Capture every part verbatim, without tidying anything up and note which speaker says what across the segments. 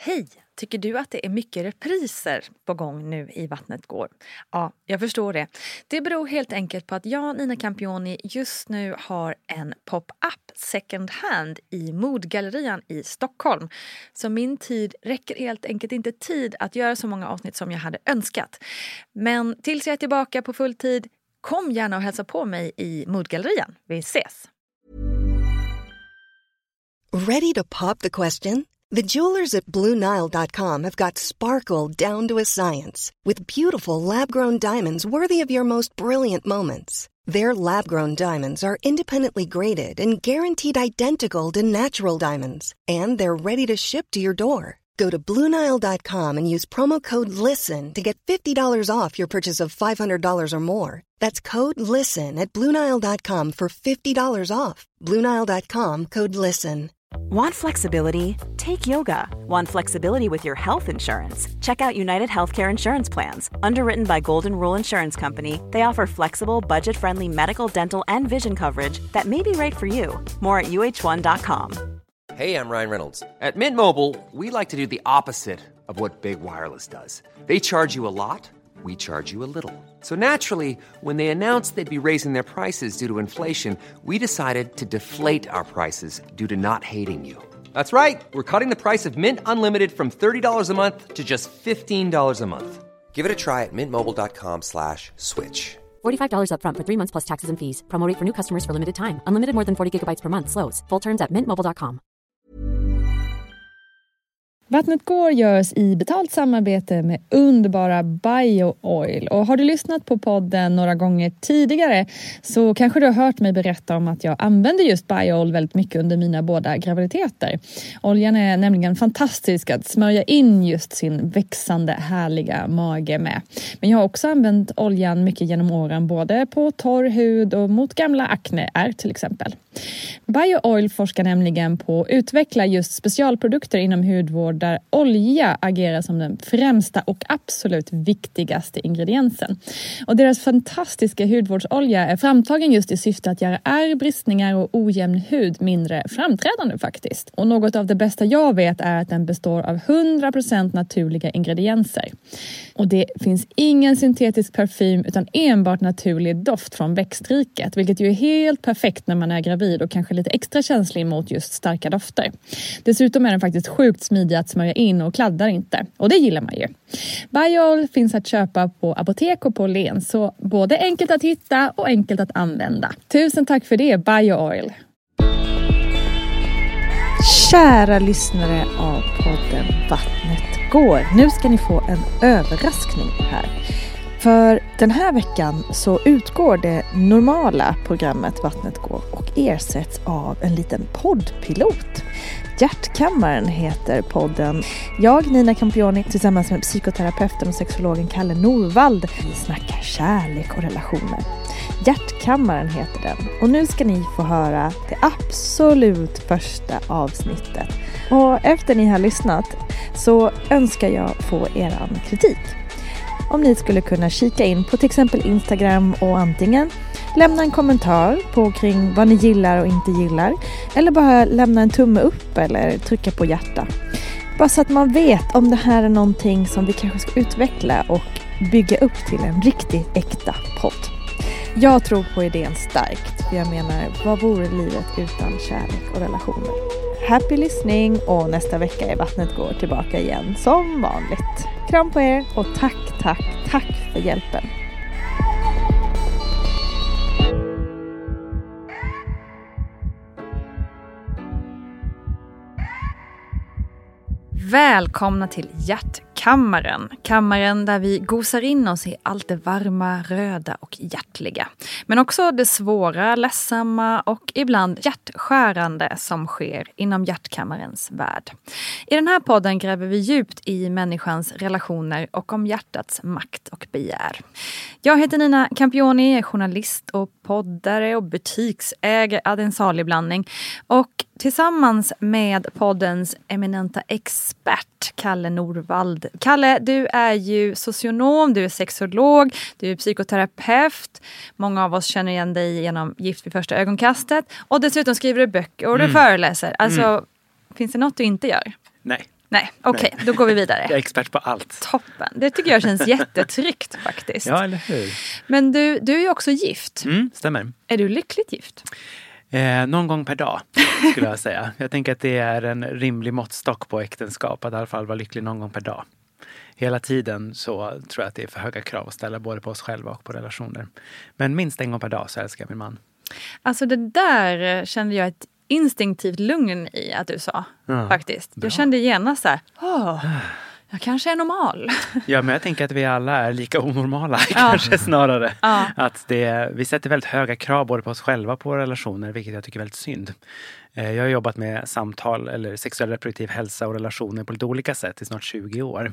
Speaker 1: Hej! Tycker du att det är mycket repriser på gång nu i Vattnet går? Ja, jag förstår det. Det beror helt enkelt på att jag, Nina Campioni, just nu har en pop-up second hand i Modgallerian i Stockholm. Så min tid räcker helt enkelt inte tid att göra så många avsnitt som jag hade önskat. Men tills jag är tillbaka på full tid, kom gärna och hälsa på mig i Modgallerian. Vi ses!
Speaker 2: Ready to pop the question? The jewelers at Blue Nile dot com have got sparkle down to a science with beautiful lab-grown diamonds worthy of your most brilliant moments. Their lab-grown diamonds are independently graded and guaranteed identical to natural diamonds, and they're ready to ship to your door. Go to Blue Nile dot com and use promo code LISTEN to get fifty dollars off your purchase of five hundred dollars or more. That's code LISTEN at Blue Nile dot com for fifty dollars off. Blue Nile dot com, code LISTEN.
Speaker 3: Want flexibility? Take yoga. Want flexibility with your health insurance? Check out United Healthcare Insurance Plans. Underwritten by Golden Rule Insurance Company, they offer flexible, budget-friendly medical, dental, and vision coverage that may be right for you. More at U H one dot com.
Speaker 4: Hey, I'm Ryan Reynolds. At Mint Mobile, we like to do the opposite of what Big Wireless does. They charge you a lot, we charge you a little. So naturally, when they announced they'd be raising their prices due to inflation, we decided to deflate our prices due to not hating you. That's right. We're cutting the price of Mint Unlimited from thirty dollars a month to just fifteen dollars a month. Give it a try at mintmobile.com slash switch.
Speaker 5: forty-five dollars up front for three months plus taxes and fees. Promo rate for new customers for limited time. Unlimited more than forty gigabytes per month. Slows full terms at mint mobile dot com.
Speaker 1: Vattnet går görs i betalt samarbete med underbara BioOil. Och har du lyssnat på podden några gånger tidigare så kanske du har hört mig berätta om att jag använder just BioOil väldigt mycket under mina båda graviditeter. Oljan är nämligen fantastisk att smörja in just sin växande härliga mage med. Men jag har också använt oljan mycket genom åren både på torr hud och mot gamla akneär till exempel. BioOil forskar nämligen på att utveckla just specialprodukter inom hudvård där olja agerar som den främsta och absolut viktigaste ingrediensen. Och deras fantastiska hudvårdsolja är framtagen just i syfte att göra ärr, bristningar och ojämn hud mindre framträdande faktiskt. Och något av det bästa jag vet är att den består av hundra procent naturliga ingredienser. Och det finns ingen syntetisk parfym utan enbart naturlig doft från växtriket, vilket ju är helt perfekt när man är gravid och kanske lite extra känslig mot just starka dofter. Dessutom är den faktiskt sjukt smidig att smörja in och kladdar inte. Och det gillar man ju. BioOil finns att köpa på apotek och på Len, så både enkelt att hitta och enkelt att använda. Tusen tack för det, BioOil! Kära lyssnare av podden Vattnet går. Nu ska ni få en överraskning här. För den här veckan så utgår det normala programmet Vattnet går och ersätts av en liten poddpilot. Hjärtkammaren heter podden. Jag, Nina Campioni, tillsammans med psykoterapeuten och sexologen Kalle Norvald, vi snackar kärlek och relationer. Hjärtkammaren heter den. Och nu ska ni få höra det absolut första avsnittet. Och efter ni har lyssnat så önskar jag få eran kritik. Om ni skulle kunna kika in på till exempel Instagram och antingen lämna en kommentar på kring vad ni gillar och inte gillar. Eller bara lämna en tumme upp eller trycka på hjärta. Bara så att man vet om det här är någonting som vi kanske ska utveckla och bygga upp till en riktigt äkta podd. Jag tror på idén starkt. För jag menar, vad vore livet utan kärlek och relationer? Happy listening, och nästa vecka är Vattnet går tillbaka igen som vanligt. Kram på er och tack, tack, tack för hjälpen. Välkomna till Hjärtkammaren. Kammaren där vi gosar in oss i allt det varma, röda och hjärtliga. Men också det svåra, ledsamma och ibland hjärtskärande som sker inom hjärtkammarens värld. I den här podden gräver vi djupt i människans relationer och om hjärtats makt och begär. Jag heter Nina Campioni, är journalist och poddare och butiksägare, ja, det är en salig blandning. Och tillsammans med poddens eminenta expert Kalle Norvald. Kalle, du är ju socionom, du är sexolog, du är psykoterapeut. Många av oss känner igen dig genom Gift vid första ögonkastet. Och dessutom skriver du böcker och du mm. föreläser. Alltså, mm. finns det något du inte gör?
Speaker 6: Nej.
Speaker 1: Nej, okej, okay, då går vi vidare.
Speaker 6: Jag är expert på allt.
Speaker 1: Toppen. Det tycker jag känns jättetryggt faktiskt.
Speaker 6: Ja, eller hur?
Speaker 1: Men du, du är ju också gift.
Speaker 6: Mm, stämmer.
Speaker 1: Är du lyckligt gift?
Speaker 6: Eh, någon gång per dag skulle jag säga. Jag tänker att det är en rimlig måttstock på äktenskap. Att i alla fall vara lycklig någon gång per dag. Hela tiden så tror jag att det är för höga krav att ställa både på oss själva och på relationer. Men minst en gång per dag så älskar jag min man.
Speaker 1: Alltså det där kände jag ett instinktivt lugn i att du sa. Ja, faktiskt. Bra. Jag kände genast så här, åh, jag kanske är normal.
Speaker 6: Ja, men jag tänker att vi alla är lika onormala, ja. kanske snarare. Ja. Att det, vi sätter väldigt höga krav både på oss själva och på relationer, vilket jag tycker är väldigt synd. Jag har jobbat med samtal eller sexuell reproduktiv hälsa och relationer på lite olika sätt i snart tjugo år.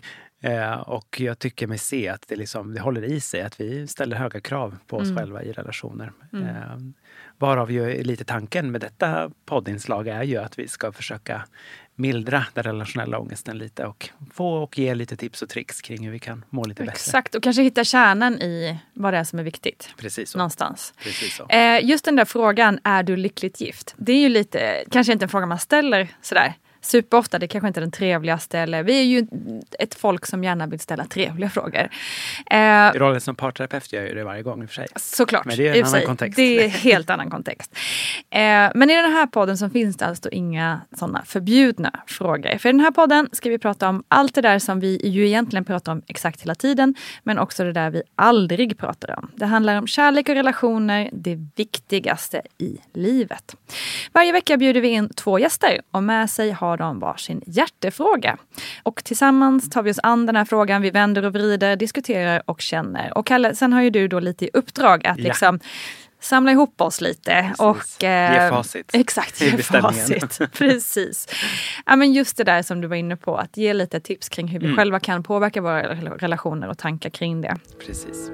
Speaker 6: Och jag tycker mig se att det, liksom, det håller i sig att vi ställer höga krav på oss mm. själva i relationer. Mm. Varav ju lite tanken med detta poddinslag är ju att vi ska försöka mildra den relationella ångesten lite och få och ge lite tips och tricks kring hur vi kan må lite bättre.
Speaker 1: Exakt, och kanske hitta kärnan i vad det är som är viktigt.
Speaker 6: Precis så.
Speaker 1: Någonstans.
Speaker 6: Precis så.
Speaker 1: Eh, just den där frågan, är du lyckligt gift? Det är ju lite, kanske inte en fråga man ställer sådär superofta, det kanske inte är den trevligaste, eller vi är ju ett folk som gärna vill ställa trevliga frågor.
Speaker 6: Eh, I rollen som parterapeut gör jag det varje gång i och för sig.
Speaker 1: Såklart.
Speaker 6: Men det är en annan sig. kontext.
Speaker 1: Det är en helt annan kontext. Eh, men i den här podden så finns det alltså inga sådana förbjudna frågor. För i den här podden ska vi prata om allt det där som vi ju egentligen pratar om exakt hela tiden, men också det där vi aldrig pratar om. Det handlar om kärlek och relationer, det viktigaste i livet. Varje vecka bjuder vi in två gäster och med sig har de varsin hjärtefråga. Och tillsammans tar vi oss an den här frågan. Vi vänder och vrider, diskuterar och känner. Och Kalle, sen har ju du då lite i uppdrag att ja. liksom samla ihop oss lite. Och,
Speaker 6: eh, ge facit.
Speaker 1: Exakt, ge facit. Precis. Ja, men just det där som du var inne på. Att ge lite tips kring hur vi mm. själva kan påverka våra relationer och tankar kring det.
Speaker 6: Precis.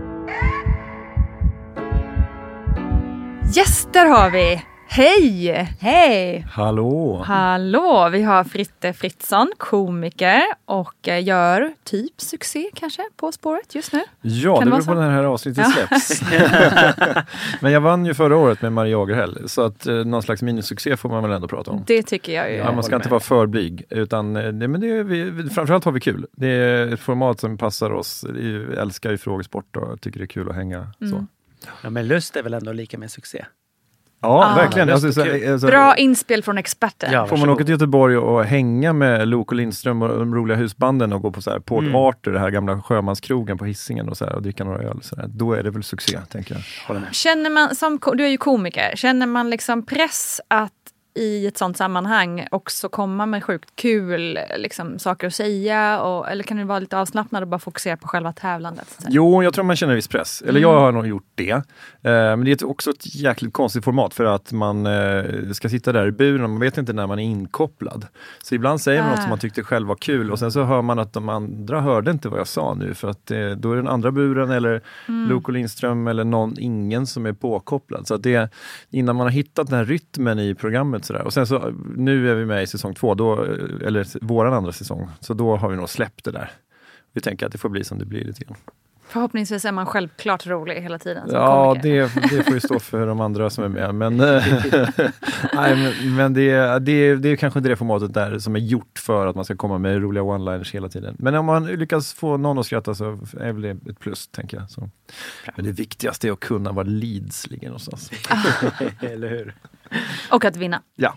Speaker 1: Gäster har vi! Hej! Hej!
Speaker 7: Hallå!
Speaker 1: Hallå! Vi har Fritte Fritzson, komiker och gör typ succé kanske på spåret just nu.
Speaker 7: Ja, kan det beror på när det här avsnittet släpps. Men jag vann ju förra året med Maria Agerhäll, så att eh, någon slags minisuccé får man väl ändå prata om.
Speaker 1: Det tycker jag ju.
Speaker 7: Ja, man ska inte vara för blyg, utan det, men det är, vi, framförallt har vi kul. Det är ett format som passar oss. Vi älskar ju frågesport och tycker det är kul att hänga mm. så.
Speaker 6: Ja, men lust är väl ändå lika med succé?
Speaker 7: Ja, ah, verkligen. Alltså, så,
Speaker 1: alltså, bra inspel från experten.
Speaker 7: Ja, får man åka till Göteborg och hänga med Loco Lindström och de roliga husbanden och gå på så här Port mm. Arthur, det här gamla sjömanskrogen på Hisingen och, så här, och dricka några öl. Så här, då är det väl succé, tänker jag. Håller med.
Speaker 1: Känner man, som, du är ju komiker, känner man liksom press att i ett sånt sammanhang också komma med sjukt kul liksom, saker att säga och, eller kan det vara lite avslappnad och bara fokusera på själva tävlandet? Så?
Speaker 7: Jo, jag tror man känner viss press. Eller mm. jag har nog gjort det. Eh, men det är också ett jäkligt konstigt format för att man eh, ska sitta där i buren och man vet inte när man är inkopplad. Så ibland säger man äh. något som man tyckte själv var kul och sen så hör man att de andra hörde inte vad jag sa nu för att eh, då är den andra buren eller mm. Loco Lindström eller någon, ingen som är påkopplad. Så att det, innan man har hittat den här rytmen i programmet sådär. Och sen så, nu är vi med i säsong två, då, eller våran andra säsong, så då har vi nog släppt det där. Vi tänker att det får bli som det blir lite grann.
Speaker 1: Förhoppningsvis är man självklart rolig hela tiden som
Speaker 7: ja, det, det får ju stå för de andra som är med. Men, nej, men, men det, det, det är kanske inte det formatet där som är gjort för att man ska komma med roliga one-liners hela tiden. Men om man lyckas få någon att skratta så är väl det ett plus, tänker jag. Så. Men det viktigaste är att kunna var Leeds ligger någonstans. Eller hur?
Speaker 1: Och att vinna.
Speaker 7: Ja.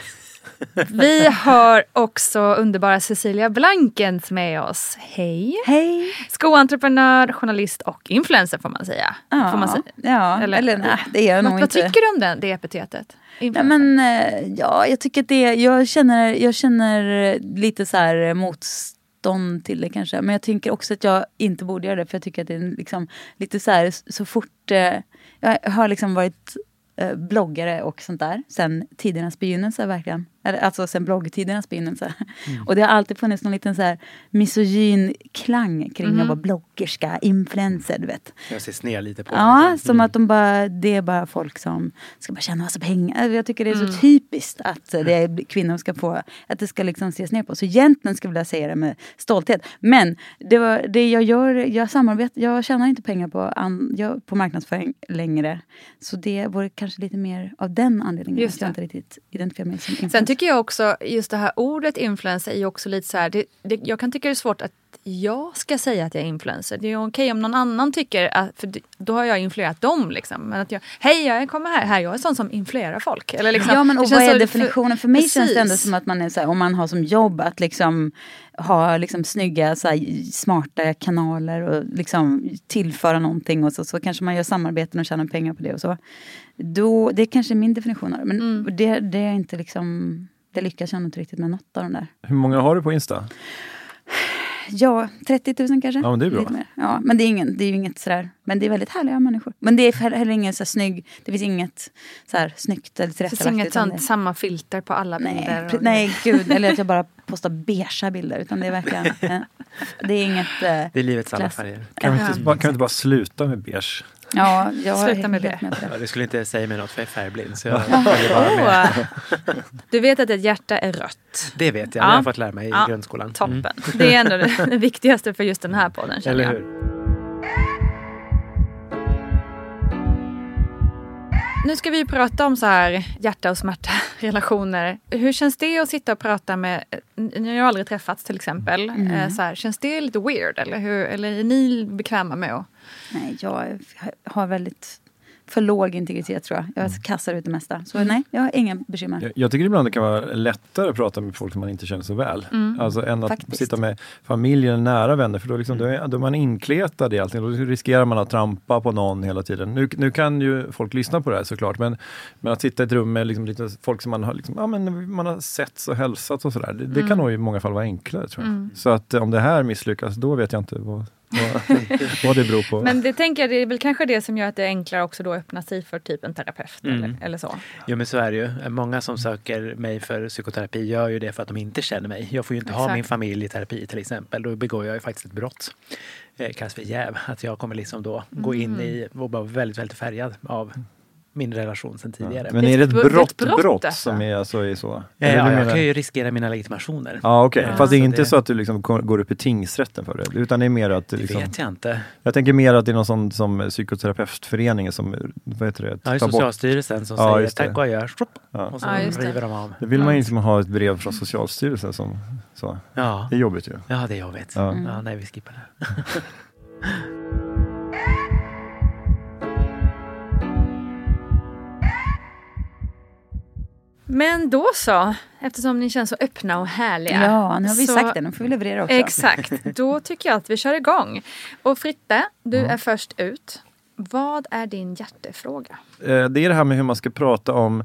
Speaker 1: Vi har också underbara Cecilia Blankens med oss. Hej!
Speaker 8: Hej!
Speaker 1: Skoentreprenör, journalist och influencer får man säga.
Speaker 8: Ja,
Speaker 1: får man säga.
Speaker 8: ja. eller, eller nej, det är jag nog
Speaker 1: vad,
Speaker 8: inte.
Speaker 1: Vad tycker du om den, det epitetet?
Speaker 8: Ja, men, ja, jag tycker att det, jag känner, jag känner lite så här motstånd till det kanske. Men jag tänker också att jag inte borde göra det för jag tycker att det är liksom lite så här, så fort, jag har liksom varit bloggare och sånt där sen tidernas begynnelse verkligen. Alltså sen bloggtidernas begynnelse. Mm. Och det har alltid funnits någon liten så här misogyn klang kring mm. att vara bloggerska, influencer, du vet.
Speaker 6: Jag ser sned lite på
Speaker 8: ja,
Speaker 6: det.
Speaker 8: som
Speaker 6: mm.
Speaker 8: att de bara, det är bara folk som ska bara tjäna massa pengar. Jag tycker det är så mm. typiskt att det är kvinnor ska få, att det ska liksom ses ner på. Så egentligen skulle jag vilja säga det med stolthet. Men det var det jag gör, jag samarbetar, jag tjänar inte pengar på, an, jag, på marknadsföring längre. Så det vore kanske lite mer av den anledningen.
Speaker 1: Just det.
Speaker 8: Jag inte riktigt identifierar mig som influencer.
Speaker 1: tycker jag också, just det här ordet influencer är ju också lite så här, det, det, jag kan tycka det är svårt att jag ska säga att jag är influencer. Det är okej okay om någon annan tycker att, för då har jag influerat dem liksom. Men att jag, hej jag kommer här, här jag är sån som influerar folk. Eller liksom,
Speaker 8: ja men och vad är definitionen? För, för mig
Speaker 1: precis.
Speaker 8: Känns det ändå som att man är så här, om man har som jobb att liksom ha liksom snygga så här, smarta kanaler och liksom tillföra någonting och så, så kanske man gör samarbeten och tjänar pengar på det och så. Då, det är kanske min definition av det. Men mm. det, det är inte liksom, det lyckas jag inte riktigt med något av de där.
Speaker 7: Hur många har du på Insta?
Speaker 8: Ja, trettio tusen kanske.
Speaker 7: Ja, men det är bra.
Speaker 8: Ja, men det är, ingen, det är ju inget sådär. Men det är väldigt härliga människor. Men det är heller ingen så snygg. Det finns inget så här snyggt eller tillrättalagt.
Speaker 1: Det finns inget sånt, det... samma filter på alla bilder.
Speaker 8: Nej, och... nej gud. Eller att jag bara postar beigea bilder. Utan det är verkligen... eh, det är inget... Eh,
Speaker 6: det är livets alla färger.
Speaker 7: Kan vi inte, bara, kan vi inte bara sluta med beige?
Speaker 8: Ja, jag
Speaker 1: sluta med det. Med
Speaker 6: ja, det skulle inte säga mig något för jag är färgblind. Så jag
Speaker 1: oh. Du vet att ett hjärta är rött.
Speaker 6: Det vet jag, ja. Det har jag fått lära mig i ja. grundskolan.
Speaker 1: Toppen. Mm. Det är ändå det, det viktigaste för just den här podden, känner
Speaker 6: Eller
Speaker 1: jag.
Speaker 6: hur?
Speaker 1: Nu ska vi prata om så här hjärta och smärta relationer. Hur känns det att sitta och prata med, ni har ju aldrig träffats till exempel. Mm. Så här, känns det lite weird eller, hur, eller är ni bekväma med att...
Speaker 8: Nej, jag har väldigt för låg integritet tror jag. Jag kastar ut det mesta. Så nej, jag har ingen bekymmer.
Speaker 7: Jag, jag tycker ibland det kan vara lättare att prata med folk som man inte känner så väl. Mm. Alltså än att Faktiskt. sitta med familjen, nära vänner. För då, liksom, då, är, då är man inkletad i allting. Då riskerar man att trampa på någon hela tiden. Nu, nu kan ju folk lyssna på det här såklart. Men, men att sitta i ett rum med liksom, lite folk som man har, liksom, ja, men man har sett och hälsat och sådär. Det, det mm. kan nog i många fall vara enklare tror jag. Mm. Så att om det här misslyckas, då vet jag inte vad... vad, vad det beror på.
Speaker 1: Men det tänker jag, det är väl kanske det som gör att det är enklare också då att öppna sig för typ en terapeut mm. eller, eller så.
Speaker 6: Jo men så är det ju. Många som söker mig för psykoterapi gör ju det för att de inte känner mig. Jag får ju inte Exakt. ha min familj i terapi till exempel. Då begår jag ju faktiskt ett brott. Det kallas för jäv. Att jag kommer liksom då mm. gå in i och vara väldigt, väldigt färgad av min relation sedan tidigare.
Speaker 7: Ja. Men är det ett brott, brott, brott alltså? Som är, alltså, är så?
Speaker 6: Ja, ja, jag kan ju riskera mina legitimationer.
Speaker 7: Ja, okej. Okay. Ja, Fast det är inte det... så att du liksom går upp i tingsrätten för det. Utan det är mer att...
Speaker 6: Det
Speaker 7: liksom,
Speaker 6: vet jag inte.
Speaker 7: Jag tänker mer att det är någon sån som psykoterapeutföreningen som, vad heter det?
Speaker 6: Ja, det är Socialstyrelsen som ja, säger tack och jag ja. och så
Speaker 1: ja,
Speaker 6: river de av.
Speaker 7: Det vill man ju liksom ha ett brev från Socialstyrelsen som så.
Speaker 6: Ja.
Speaker 7: Det är jobbigt ju.
Speaker 6: Ja, det är jobbigt. Ja. Mm. Ja, nej, vi skippar det.
Speaker 1: Men då så, eftersom ni känns så öppna och härliga.
Speaker 8: Ja, nu har vi
Speaker 1: så,
Speaker 8: sagt det, nu får vi leverera också.
Speaker 1: Exakt, då tycker jag att vi kör igång. Och Fritte, du mm. är först ut. Vad är din hjärtefråga?
Speaker 7: Det är det här med hur man ska prata om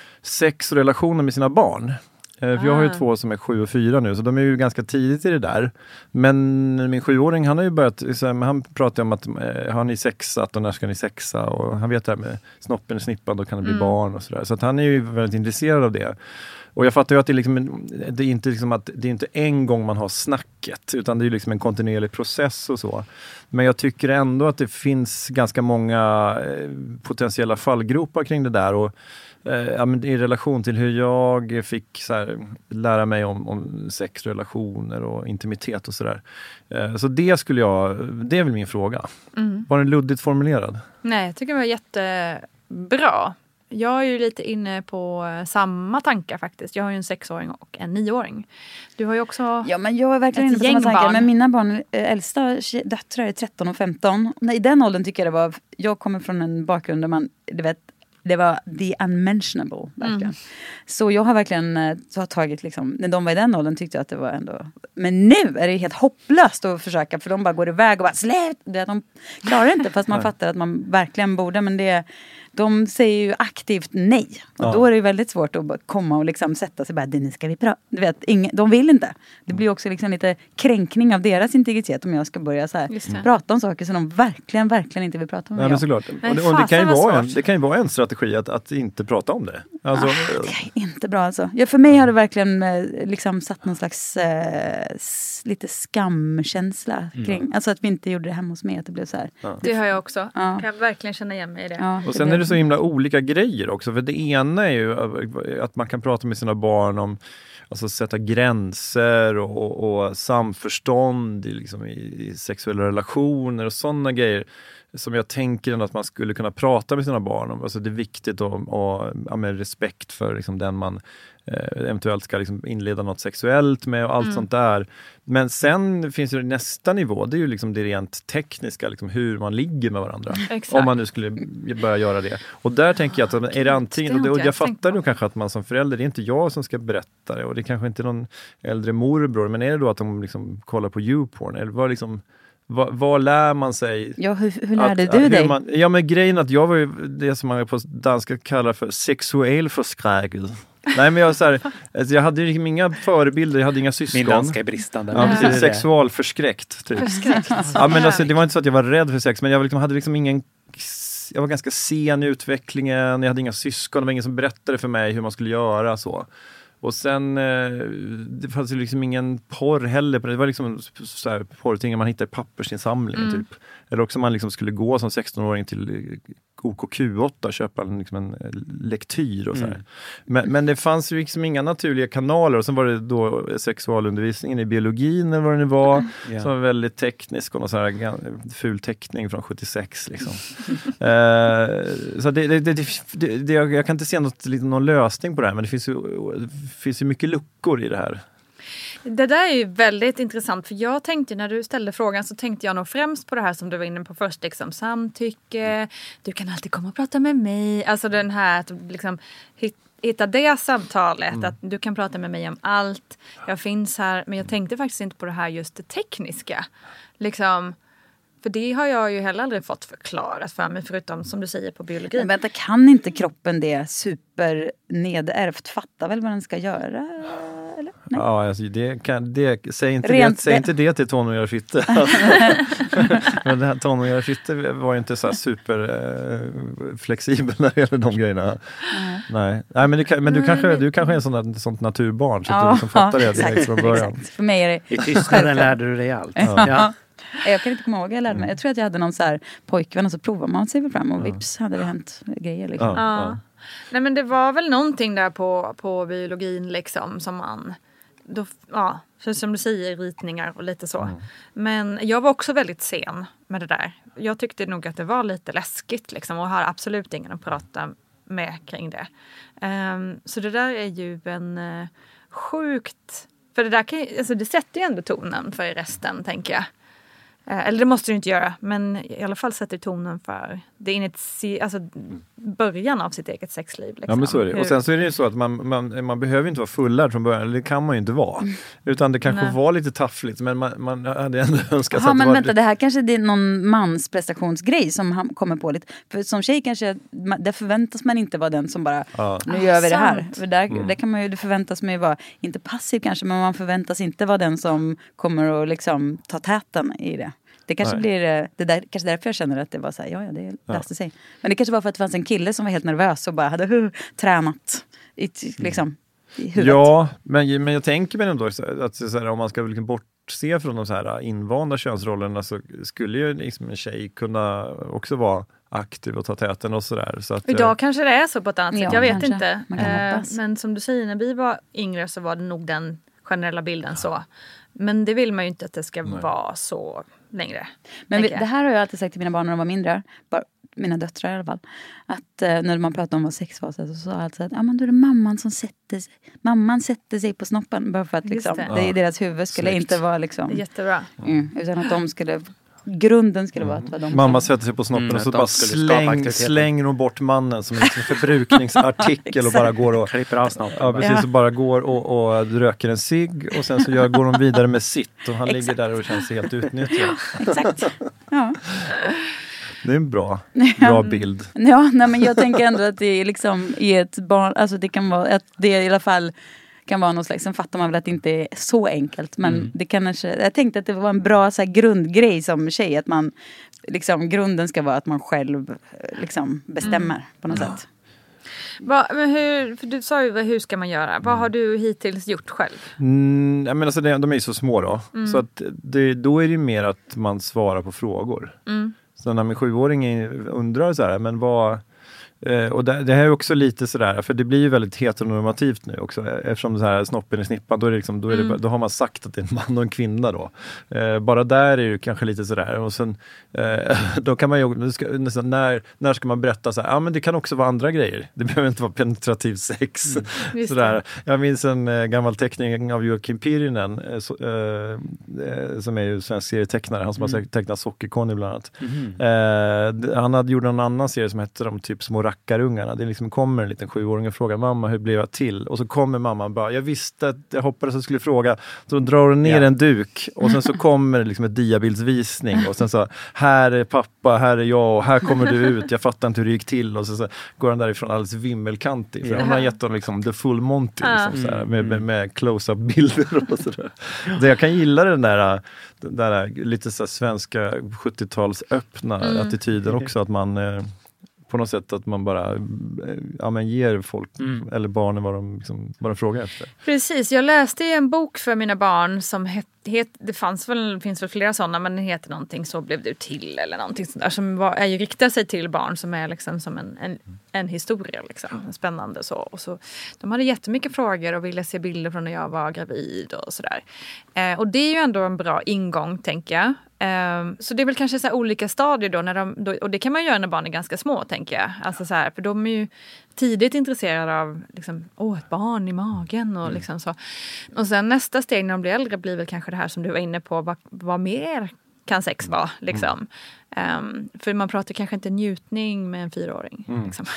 Speaker 7: sex och relationer med sina barn. För ah. jag har ju två som är sju och fyra nu, så de är ju ganska tidigt i det där. Men min sjuåring, han har ju börjat, han pratar om att har ni sexat och när ska ni sexa? Och han vet det här med snoppen och snippan, då kan det bli mm. barn och sådär. Så att han är ju väldigt intresserad av det. Och jag fattar ju att det är, liksom, det är inte liksom att det är inte en gång man har snacket, utan det är liksom en kontinuerlig process och så. Men jag tycker ändå att det finns ganska många potentiella fallgropar kring det där. Och ja, men i relation till hur jag fick så här, lära mig om, om sexrelationer och intimitet och sådär. Så det skulle jag, det är väl min fråga. Mm. Var den luddigt formulerad?
Speaker 1: Nej, jag tycker det var jättebra. Jag är ju lite inne på samma tankar faktiskt. Jag har ju en sexåring och en nioåring. Du har ju också
Speaker 8: Ja, men jag är verkligen inne på samma tankar. Men mina barn, äldsta döttrar är tretton och femton. I den åldern tycker jag det var, jag kommer från en bakgrund där man, du vet, det var the unmentionable, verkligen. Mm. Så jag har verkligen så tagit liksom, när de var i den åldern tyckte jag att det var ändå, men nu är det helt hopplöst att försöka, för de bara går iväg och bara släpp, det de klarar inte, fast man fattar att man verkligen borde, men det, de säger ju aktivt nej. Och ja. Då är det väldigt svårt att komma och liksom sätta sig bara, det nu ska vi prata. Du vet, ing, de vill inte. Det blir också liksom lite kränkning av deras integritet om jag ska börja så här prata om saker som de verkligen, verkligen inte vill prata om.
Speaker 7: Ja, men såklart. Och det, och det, kan ju vara en, det kan ju vara en strategi att, att inte prata om det. Alltså,
Speaker 8: ah, det är inte bra alltså. Ja, för mig har det verkligen liksom satt någon slags eh, lite skamkänsla kring. Mm. Alltså att vi inte gjorde det hemma hos mig, att det blev så här.
Speaker 1: Ja. Det har jag också. Ja. Kan jag verkligen känna igen mig i det.
Speaker 8: Ja,
Speaker 7: och sen är det så himla olika grejer också. För det ena är ju att man kan prata med sina barn om, alltså sätta gränser och, och, och samförstånd i, liksom, i, i sexuella relationer och sådana grejer. som jag tänker ändå att man skulle kunna prata med sina barn om. Alltså det är viktigt att ha ja, med respekt för liksom, den man eh, eventuellt ska liksom, inleda något sexuellt med och allt mm. sånt där. Men sen finns ju nästa nivå, det är ju liksom det rent tekniska, liksom, hur man ligger med varandra. Exakt. Om man nu skulle börja göra det. Och där tänker jag att är det antingen, och, det, och jag fattar då kanske att man som förälder, det är inte jag som ska berätta det och det är kanske inte någon äldre morbror, men är det då att de liksom kollar på YouPorn eller vad liksom Vad, vad lär man sig?
Speaker 8: Ja, hur, hur lärde
Speaker 7: att,
Speaker 8: du
Speaker 7: att,
Speaker 8: dig?
Speaker 7: Man, ja, men grejen att jag var ju det som man på danska kallar för sexuell förskräckelse. Nej, men jag, så här, alltså, jag hade ju inga förebilder, jag hade inga syskon.
Speaker 6: Min danska är bristande.
Speaker 7: Ja, precis, sexualförskräckt. Typ.
Speaker 8: Förskräckt.
Speaker 7: Ja, men alltså, det var inte så att jag var rädd för sex, men jag liksom, hade liksom ingen... Jag var ganska sen i utvecklingen, jag hade inga syskon, det var ingen som berättade för mig hur man skulle göra så. Och sen, eh, det fanns ju liksom ingen porr heller. Det var liksom så här porrtingar man hittade i pappersinsamlingen mm. typ. Eller också man liksom skulle gå som sextonåring till O K Q åtta och köpa en, liksom en lektyr och så här. Mm. Men, men det fanns ju liksom inga naturliga kanaler. Och sen var det då sexualundervisningen i biologin eller vad det nu var. Mm. Yeah. Som var väldigt teknisk och någon så här ful teckning från sjuttiosex liksom. uh, så det, det, det, det, det, jag kan inte se något, liksom, någon lösning på det här. Men det finns ju, det finns ju mycket luckor i det här.
Speaker 1: Det där är ju väldigt intressant, för jag tänkte när du ställde frågan så tänkte jag nog främst på det här som du var inne på först, liksom samtycke, du kan alltid komma och prata med mig, alltså den här att liksom hitta det samtalet, mm. att du kan prata med mig om allt, jag finns här, men jag tänkte faktiskt inte på det här just det tekniska, liksom. För det har jag ju heller aldrig fått förklarat för mig, förutom som du säger på biologin.
Speaker 8: Men vänta, kan inte kroppen det super nedärvt? Fatta väl vad den ska göra? Eller? Nej.
Speaker 7: Ja, alltså det kan, det, säg, inte det, säg inte det till tonårsfitte. Alltså. Men det här tonårsfitte var ju inte så här super eh, flexibel när det gäller de grejerna. Mm. Nej. Nej, men, du, men du, kanske, du kanske är en sån där, sånt naturbarn så ja, att du liksom fattar det direkt från början.
Speaker 8: Exakt. För mig är det
Speaker 6: i tystnaden lärde du dig allt. Ja. Ja.
Speaker 8: Jag kan inte komma ihåg, jag lärde mig. Jag tror att jag hade någon så här pojkvän och så provade man sig fram och vips hade det hänt grejer liksom.
Speaker 1: Ja. Ja. Nej, men det var väl någonting där på, på biologin liksom som man då, ja, som du säger, ritningar och lite så. Mm. Men jag var också väldigt sen med det där. Jag tyckte nog att det var lite läskigt liksom och har absolut ingen att prata med kring det. Um, så det där är ju en uh, sjukt, för det där kan, alltså det sätter ju ändå tonen för resten, tänker jag. Eller det måste du inte göra, men i alla fall sätter tonen för det initio- alltså början av sitt eget sexliv. Liksom.
Speaker 7: Ja, men så är det. Och sen så är det ju så att man, man, man behöver inte vara fullärd från början, eller det kan man ju inte vara. Utan det kanske Nej. var lite taffligt, men man, man hade ändå önskat
Speaker 8: Aha,
Speaker 7: att
Speaker 8: men
Speaker 7: det var...
Speaker 8: vänta, det här kanske det är någon mans prestationsgrej som han kommer på lite. För som tjej kanske, där förväntas man inte vara den som bara, ja. nu gör vi det här. För där, mm. där kan man ju, det förväntas man ju vara, inte passiv kanske, men man förväntas inte vara den som kommer att liksom ta täten i det. Det kanske Nej. blir det där, kanske därför jag känner att det var så här, ja, ja det löste ja. sig. Men det kanske var för att det fanns en kille som var helt nervös och bara hade uh, tränat i, liksom, i huvudet.
Speaker 7: Ja, men, men jag tänker mig ändå att så här, om man ska liksom bortse från de så här invanda könsrollerna så skulle ju liksom en tjej kunna också vara aktiv och ta täten och sådär. Så att,
Speaker 1: idag kanske det är så på ett annat sätt, ja, jag vet
Speaker 8: kanske.
Speaker 1: inte.
Speaker 8: Man kan
Speaker 1: eh,
Speaker 8: hoppas.
Speaker 1: Men som du säger, när vi var yngre så var det nog den generella bilden ja. så. Men det vill man ju inte att det ska Nej. vara så längre.
Speaker 8: Men vi, det här har jag alltid sagt till mina barn när de var mindre. Bara, mina döttrar i alla fall. Att eh, när man pratar om vad sex var så sa jag alltid att ah, men då är det mamman som sätter sig. Mamman sätter sig på snoppen. Bara för att liksom, det. det i deras huvud skulle Snyggt. inte vara liksom.
Speaker 1: Jättebra.
Speaker 8: Mm, utan att de skulle... Grunden skulle vara att vad de
Speaker 7: mamma sätter sig på snoppen mm, och så bara släng, slänger hon bort mannen som en liksom förbrukningsartikel och bara går och
Speaker 6: klipper av snoppen.
Speaker 7: Ja, precis, ja. och bara går och, och röker en cigg och sen så gör, går de vidare med sitt och han ligger där och känns helt utnyttjad.
Speaker 8: Exakt. Ja.
Speaker 7: Det är en bra, bra bild.
Speaker 8: Ja, nej, men jag tänker ändå att det är liksom i ett barn, alltså det kan vara att det i alla fall kan vara någon slags, sen fattar man väl att det inte är så enkelt, men mm. det kan kanske, jag tänkte att det var en bra så här, grundgrej som tjej, att man liksom, grunden ska vara att man själv liksom bestämmer mm. på något ja. sätt.
Speaker 1: Va, men hur, för du sa ju hur ska man göra, vad har du hittills gjort själv?
Speaker 7: Mm, jag menar, alltså, de, de är ju så små då, mm. så att det, då är det mer att man svarar på frågor. Mm. Så när min sjuåring undrar så här, men vad Eh, och det, det här är också lite sådär, för det blir ju väldigt heteronormativt nu också, eftersom så här snoppen är snippad, då, är det liksom, då, är det, mm. då har man sagt att det är en man och en kvinna då. Eh, bara där är det kanske lite sådär, och sen eh, då kan man ju, ska, nästan, när, när ska man berätta så här, ja men det kan också vara andra grejer, det behöver inte vara penetrativ sex. Mm. Sådär. Jag minns en eh, gammal teckning av Joakim Pirinen, eh, så, eh, som är ju svensk serietecknare, han som mm. har tecknat Sockerkonny bland annat. Mm. Eh, han hade gjort en annan serie som hette de typ små rackarungarna. Det liksom kommer en liten sjuåring och frågar mamma, hur blev jag till? Och så kommer mamman bara, jag visste att jag hoppades att jag skulle fråga. Så drar hon ner yeah. en duk och sen så kommer det liksom ett diabildsvisning och sen så, här är pappa, här är jag och här kommer du ut, jag fattar inte hur det gick till, och så, så går han därifrån alldeles vimmelkantig. För yeah. hon har gett honom liksom the full Monty liksom, så här, med, med, med close-up bilder och sådär. Så jag kan gilla den där, den där lite så här svenska sjuttio-tals öppna mm. attityden också, att man eh, på något sätt att man bara ja, men ger folk mm. eller barnen vad de, liksom, vad de frågar efter.
Speaker 1: Precis, jag läste en bok för mina barn som hette, het, det fanns väl, finns väl flera sådana, men den heter någonting Så blev du till eller någonting sånt där, som var, är ju riktar sig till barn som är liksom som en, en, en historia liksom, spännande så. Och så. De hade jättemycket frågor och ville se bilder från när jag var gravid och sådär. Eh, och det är ju ändå en bra ingång, tänker jag. Um, så det är väl kanske så här olika stadier då, när de, då, och det kan man göra när barn är ganska små, tänker jag. Alltså så här, för de är ju tidigt intresserade av liksom, åh, ett barn i magen och mm. liksom så. Och sen nästa steg när de blir äldre blir väl kanske det här som du var inne på, vad, vad mer kan sex vara liksom. Mm. Um, för man pratar kanske inte njutning med en fyraåring mm. liksom.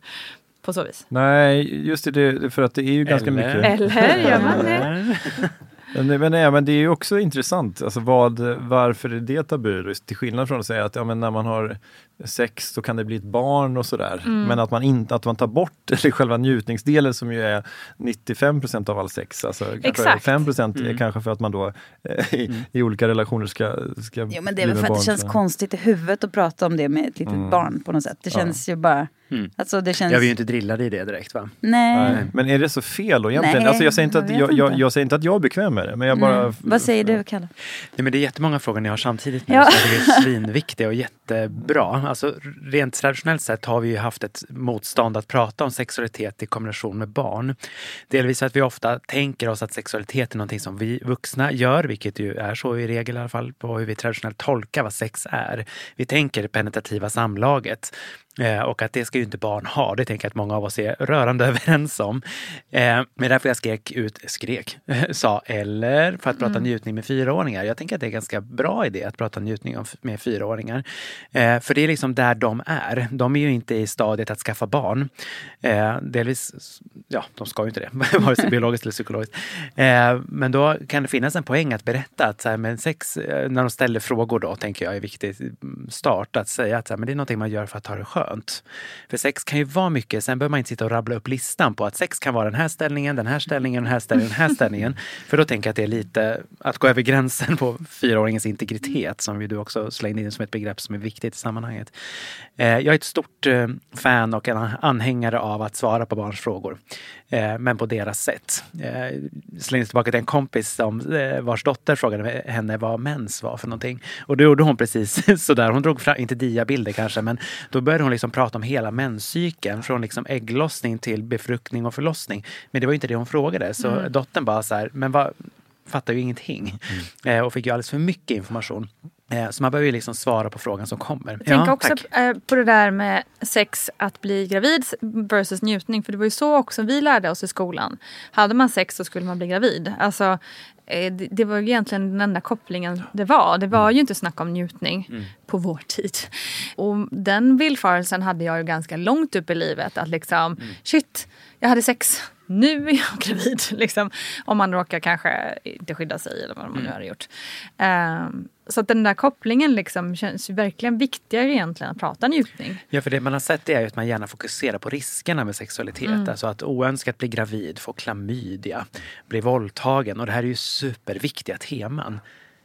Speaker 1: På så vis.
Speaker 7: Nej, just det, för att det är ju ganska
Speaker 6: eller.
Speaker 7: mycket.
Speaker 1: Eller, gör man det?
Speaker 7: Men, men, nej, men det är ju också intressant, alltså vad, varför är det tabu, till skillnad från att säga att ja, men när man har sex så kan det bli ett barn och sådär, mm. men att man inte att man tar bort eller själva njutningsdelen som ju är nittiofem procent av all sex, alltså kanske fem procent mm. är kanske för att man då eh, i, mm. i olika relationer ska, ska
Speaker 8: jo, men det är väl för att det känns så. Konstigt i huvudet att prata om det med ett litet mm. barn på något sätt, det känns ja. ju bara
Speaker 6: Mm.
Speaker 8: Alltså det känns...
Speaker 6: Jag vill ju inte drilla i det direkt, va?
Speaker 8: Nej.
Speaker 7: Nej. Men är det så fel då egentligen? Nej, alltså jag, säger inte att, jag, jag, jag, jag säger inte att jag är bekväm med det, men jag bara...
Speaker 8: Mm. Vad säger du, Kalle?
Speaker 6: Nej, men det är jättemånga frågor ni har samtidigt nu,
Speaker 8: ja.
Speaker 6: så det är svinviktiga och jättebra. Alltså rent traditionellt sett har vi ju haft ett motstånd att prata om sexualitet i kombination med barn. Delvis att vi ofta tänker oss att sexualitet är någonting som vi vuxna gör, vilket ju är så i regel i alla fall, på hur vi traditionellt tolkar vad sex är. Vi tänker penetrativa samlaget. Eh, och att det ska ju inte barn ha. Det tänker jag att många av oss är rörande överens om. Eh, men därför jag skrek ut, skrek, sa eller för att prata mm. njutning med fyraåringar. Jag tänker att det är en ganska bra idé att prata njutning med fyraåringar. Eh, för det är liksom där de är. De är ju inte i stadiet att skaffa barn. Eh, delvis, ja, de ska ju inte det. Vare sig biologiskt eller psykologiskt. Eh, men då kan det finnas en poäng att berätta att så här, med sex, när de ställer frågor då, tänker jag är viktigt start att säga att så här, men det är någonting man gör för att ta det skönt. För sex kan ju vara mycket, sen behöver man inte sitta och rabbla upp listan på att sex kan vara den här ställningen, den här ställningen, den här ställningen, den här ställningen. För då tänker jag att det är lite att gå över gränsen på fyraåringens integritet, som vi du också slängde in som ett begrepp som är viktigt i sammanhanget. Eh, jag är ett stort eh, fan och en anhängare av att svara på barns frågor. Eh, men på deras sätt. Eh, slängde tillbaka till en kompis som, eh, vars dotter frågade henne vad mens var för någonting. Och då gjorde hon precis sådär. Hon drog fram, inte diabilder kanske, men då började hon liksom prata om hela menscykeln. Från liksom ägglossning till befruktning och förlossning. Men det var inte det hon frågade. Så mm. dottern bara så här, men vad, fattar ju ingenting. Mm. Eh, och fick ju alldeles för mycket information. Så man behöver ju liksom svara på frågan som kommer.
Speaker 1: Tänk ja, också tack. på det där med sex, att bli gravid versus njutning. För det var ju så också vi lärde oss i skolan. Hade man sex så skulle man bli gravid. Alltså, det var ju egentligen den enda kopplingen det var. Det var ju inte snack om njutning mm. på vår tid. Och den villfarelsen hade jag ju ganska långt upp i livet. Att liksom, mm. shit, jag hade sex. Nu är jag gravid. Liksom, om man råkar kanske inte skydda sig eller vad man mm. nu har gjort. Um, Så att den där kopplingen liksom känns ju verkligen viktigare egentligen att prata njutning.
Speaker 6: Ja, för det man har sett det är ju att man gärna fokuserar på riskerna med sexualitet. Mm. Alltså att oönskat bli gravid, få klamydia, bli våldtagen. Och det här är ju superviktiga teman.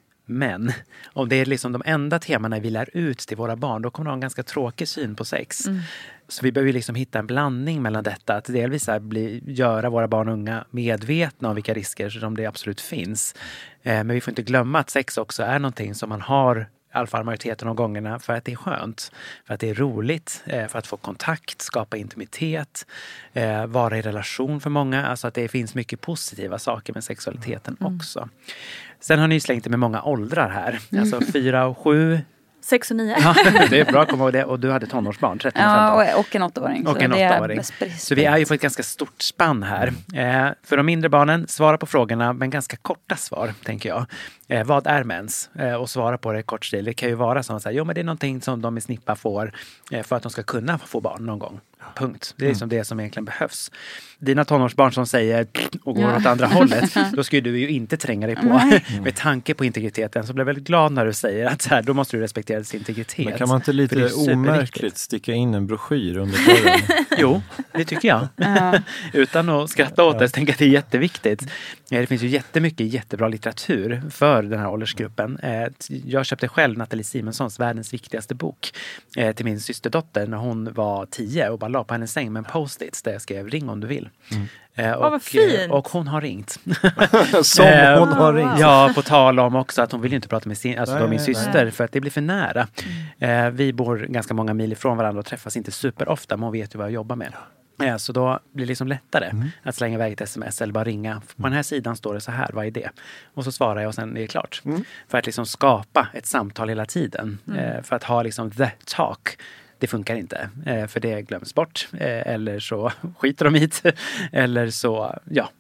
Speaker 6: Men om det är liksom de enda temana vi lär ut till våra barn, då kommer de ha en ganska tråkig syn på sex. Mm. Så vi behöver liksom hitta en blandning mellan detta. Att delvis bli, göra våra barn och unga medvetna om vilka risker som det absolut finns. Eh, men vi får inte glömma att sex också är någonting som man har i alla fall majoriteten av gångerna för att det är skönt, för att det är roligt, för att få kontakt, skapa intimitet, vara i relation för många. Alltså att det finns mycket positiva saker med sexualiteten mm. också. Sen har ni slängt det med många åldrar här. Alltså fyra och sju.
Speaker 1: Sex och nio.
Speaker 6: Ja, det är bra att komma ihåg det. Och du hade tonårsbarn, tretton och femton.
Speaker 8: Ja, och en åttaåring.
Speaker 6: Och en åttaåring. Så vi är ju på ett ganska stort spann här. Eh, för de mindre barnen, svara på frågorna, men ganska korta svar, tänker jag. Eh, vad är mens? Eh, och svara på det kort stil. Det kan ju vara som så här, jo men det är någonting som de i snippa får eh, för att de ska kunna få barn någon gång. Punkt. Det är liksom det som egentligen behövs. Dina tonårsbarn som säger och går ja. åt andra hållet, då ska du ju inte tränga dig på. Med tanke på integriteten så blir jag väldigt glad när du säger att så här, då måste du respektera sin integritet.
Speaker 7: Men kan man inte lite omärkligt sticka in en broschyr under dörren?
Speaker 6: Jo, det tycker jag. Ja. Utan att skratta åt det, så tänker jag att det är jätteviktigt. Det finns ju jättemycket jättebra litteratur för den här åldersgruppen. Jag köpte själv Nathalie Simonsons Världens viktigaste bok till min systerdotter när hon var tio och bara la på hennes säng med en post-it där jag skrev ring om du vill. Mm. Eh, och,
Speaker 1: oh, vad fint.
Speaker 6: och hon har ringt.
Speaker 7: Som eh, hon har ringt.
Speaker 6: Ja, på tal om också att hon vill ju inte prata med sin, alltså nej, då min syster nej. för att det blir för nära. Mm. Eh, vi bor ganska många mil ifrån varandra och träffas inte superofta, men hon vet ju vad jag jobbar med. Eh, så då blir det liksom lättare mm. att slänga iväg ett sms eller bara ringa. På den här sidan står det så här, vad är det? Och så svarar jag och sen är det klart. Mm. För att liksom skapa ett samtal hela tiden. Mm. Eh, för att ha liksom the talk. Det funkar inte, eh, för det glöms bort. Eh, eller så skiter de hit. Eller så ja,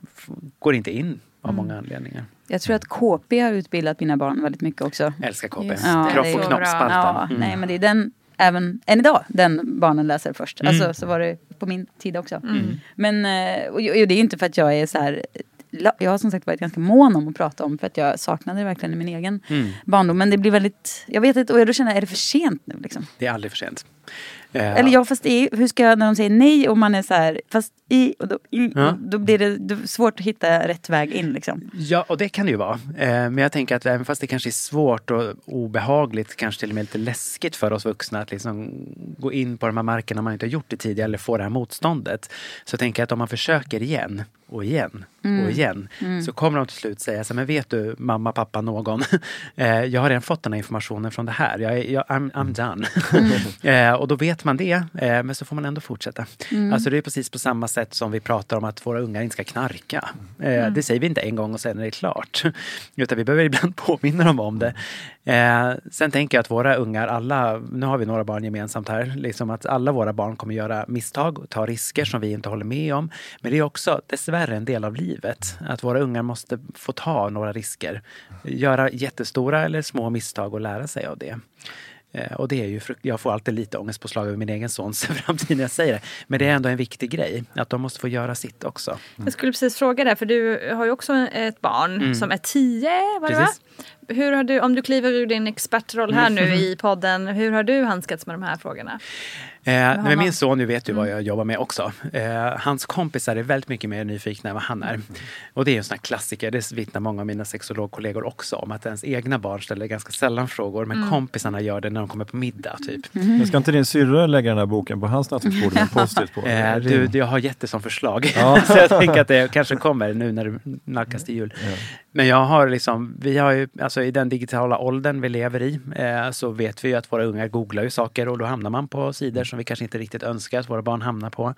Speaker 6: går inte in av många anledningar.
Speaker 8: Jag tror att K P har utbildat mina barn väldigt mycket också.
Speaker 6: Jag älskar K P.
Speaker 8: Ja,
Speaker 6: Kropp- och knoppspalten.
Speaker 8: Ja, mm. Nej, men det är den, även än idag, den barnen läser först. Mm. Alltså så var det på min tid också. Mm. Men och, och det är inte för att jag är så här... Jag har som sagt varit ganska mån om att prata om för att jag saknade det verkligen i min egen mm. barndom. Men det blir väldigt, jag vet inte, och då känner jag, är det för sent nu liksom?
Speaker 6: Det är aldrig för sent.
Speaker 8: Uh, Eller ja, fast i, hur ska jag, när de säger nej och man är så här, fast i, och då, i, ja. och då blir det då svårt att hitta rätt väg in liksom.
Speaker 6: Ja, och det kan det ju vara. Uh, men jag tänker att även fast det kanske är svårt och obehagligt, kanske till och med lite läskigt för oss vuxna att liksom gå in på de här markerna man inte har gjort det tidigare eller få det här motståndet. Så jag tänker att om man försöker igen och igen mm. och igen mm. så kommer de till slut säga så här, men vet du, mamma, pappa, någon uh, jag har redan fått den här informationen från det här. Jag, jag, I'm, I'm done. Mm. uh, och då vet man det, eh, men så får man ändå fortsätta. Mm. Alltså det är precis på samma sätt som vi pratar om att våra ungar inte ska knarka. Eh, mm. Det säger vi inte en gång och sen är det klart. Utan vi behöver ibland påminna dem om det. Eh, sen tänker jag att våra ungar, alla, nu har vi några barn gemensamt här, liksom att alla våra barn kommer göra misstag och ta risker som vi inte håller med om. Men det är också dessvärre en del av livet. Att våra ungar måste få ta några risker. Göra jättestora eller små misstag och lära sig av det. Eh, och det är ju, jag får alltid lite ångestpåslag över min egen sons framtid när jag säger det. Men det är ändå en viktig grej, att de måste få göra sitt också. Mm.
Speaker 1: Jag skulle precis fråga det, för du har ju också ett barn mm. som är tio, var det va? Hur har du, om du kliver ur din expertroll här nu i podden, hur har du handskats med de här frågorna?
Speaker 6: Eh, men min son, nu vet ju vad jag jobbar med också. Eh, hans kompisar är väldigt mycket mer nyfikna än vad han är. Och det är en sån här klassiker, det vittnar många av mina sexologkollegor också om, att ens egna barn ställer ganska sällan frågor, men mm. kompisarna gör det när de kommer på middag typ.
Speaker 7: Mm. Men ska inte din syrra lägga den här boken på hans nattduksbord med post-it på?
Speaker 6: Eh, du, jag har gett det som förslag. Ja. Så jag tänker att det kanske kommer nu när det nalkas till jul. Ja. Men jag har liksom, vi har ju, alltså i den digitala åldern vi lever i, eh, så vet vi ju att våra unga googlar ju saker och då hamnar man på sidor som vi kanske inte riktigt önskar att våra barn hamnar på.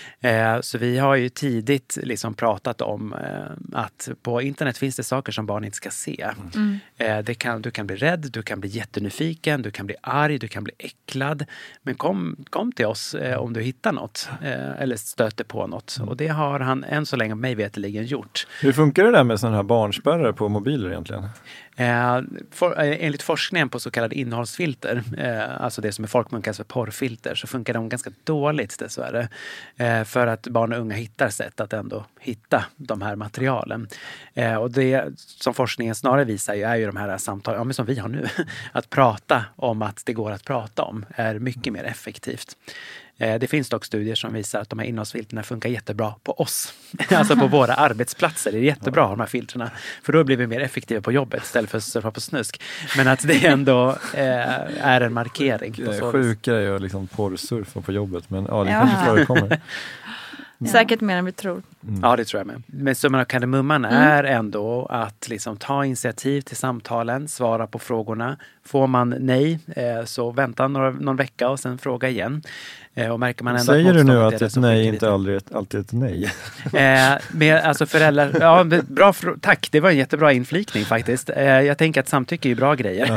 Speaker 6: Eh, så vi har ju tidigt liksom pratat om eh, att på internet finns det saker som barn inte ska se. Mm. Eh, det kan, du kan bli rädd, du kan bli jättenyfiken, du kan bli arg, du kan bli äcklad. Men kom, kom till oss eh, om du hittar något eh, eller stöter på något. Och det har han än så länge mig veteligen gjort.
Speaker 7: Hur funkar det där med sådana här barnspärrar på mobiler egentligen?
Speaker 6: Eh, for, eh, enligt forskningen på så kallade innehållsfilter, eh, alltså det som är folkmun kallas för porrfilter, så funkar de ganska dåligt dessvärre. Eh, för att barn och unga hittar sätt att ändå hitta de här materialen. Eh, och det som forskningen snarare visar är ju de här samtalen, ja, men som vi har nu. Att prata om att det går att prata om är mycket mer effektivt. Det finns dock studier som visar att de här innehållsfilterna funkar jättebra på oss. Alltså på våra arbetsplatser. Det är jättebra de här filterna. För då blir vi mer effektiva på jobbet istället för att surfa på snusk. Men att det ändå eh, är en markering.
Speaker 7: Det är sjukare är ju liksom porrsurfa på jobbet. Men ja, det kanske förekommer.
Speaker 1: Ja. Säkert mer än vi tror.
Speaker 6: Mm. Ja, det tror jag med. Men summan av kardemumman mm. är ändå att liksom ta initiativ till samtalen, svara på frågorna. Får man nej eh, så vänta några, någon vecka och sen fråga igen. Eh, och märker man ändå
Speaker 7: Säger
Speaker 6: att
Speaker 7: du nu att
Speaker 6: ett
Speaker 7: ett nej inte aldrig ett, alltid ett nej?
Speaker 6: Eh, med, alltså föräldrar, ja, bra, tack, det var en jättebra inflikning faktiskt. Eh, jag tänker att samtycke är ju bra grejer.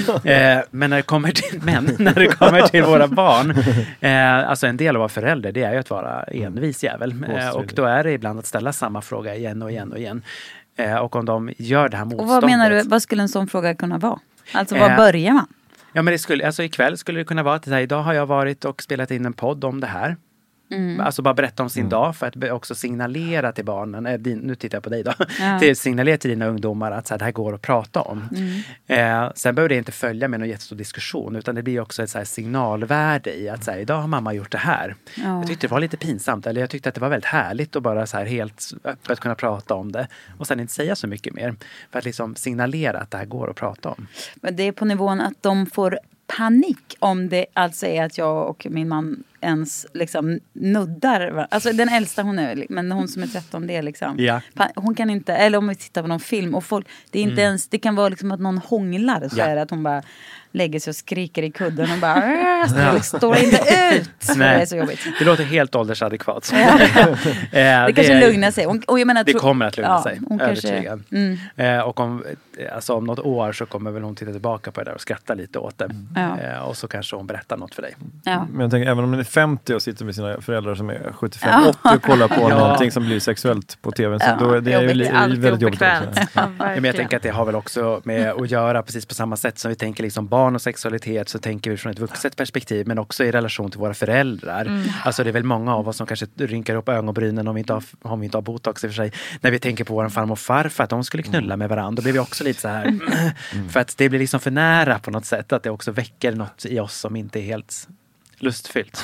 Speaker 6: eh, men när det kommer till, men, när det kommer till våra barn, eh, alltså en del av våra föräldrar, det är ju att vara envis jävel. Eh, och då är det ibland att ställa samma fråga igen och igen och igen. Eh, och om de gör det här motståndet.
Speaker 8: Och vad menar du, vad skulle en sån fråga kunna vara? Alltså, var börjar man?
Speaker 6: Ja, men det skulle, alltså ikväll skulle det kunna vara att här, idag har jag varit och spelat in en podd om det här. Mm. Alltså bara berätta om sin mm. dag för att också signalera till barnen, äh, din, nu tittar jag på dig då, ja. till, signalera till dina ungdomar att så här, det här går att prata om. Mm. Eh, sen behöver det inte följa med någon jättestor diskussion, utan det blir också ett så här, signalvärde i att så här, idag har mamma gjort det här. Ja. Jag tyckte det var lite pinsamt, eller jag tyckte att det var väldigt härligt att bara så här, helt öppet kunna prata om det och sen inte säga så mycket mer. För att liksom signalera att det här går att prata om.
Speaker 8: Men det är på nivån att de får panik om det alltså är att jag och min man ens liksom nuddar. Alltså den äldsta hon är, men hon som är tretton, det är liksom. Ja. Hon kan inte, eller om vi tittar på någon film och folk, det är inte mm. ens, det kan vara liksom att någon hånglar så ja. Är det att hon bara lägger sig och skriker i kudden och bara ja. Står inte ut. Det är så jobbigt.
Speaker 6: Det låter helt åldersadekvat.
Speaker 8: Ja. det, det kanske lugnar sig. Och, och jag menar,
Speaker 6: det kommer att lugna ja, sig.
Speaker 8: Övertygad.
Speaker 6: Mm. Eh, och om, alltså, om något år så kommer väl hon titta tillbaka på det där och skratta lite åt det. Ja. Eh, och så kanske hon berättar något för dig.
Speaker 8: Ja.
Speaker 7: Men jag tänker, även om man är femtio och sitter med sina föräldrar som är sjuttiofem åttio och kollar på ja. någonting som blir sexuellt på tvn, så ja. då, det är ju li- väldigt jobbigt.
Speaker 6: Ja, men jag tänker att det har väl också med att göra precis på samma sätt som vi tänker liksom barn och sexualitet, så tänker vi från ett vuxet perspektiv, men också i relation till våra föräldrar. Mm. Alltså det är väl många av oss som kanske rynkar upp ögonbrynen om vi inte har, om vi inte har botox i och för sig, när vi tänker på vår farmor och farfar att de skulle knulla med varandra. Då blir vi också lite så här mm. för att det blir liksom för nära på något sätt, att det också väcker något i oss som inte är helt lustfyllt.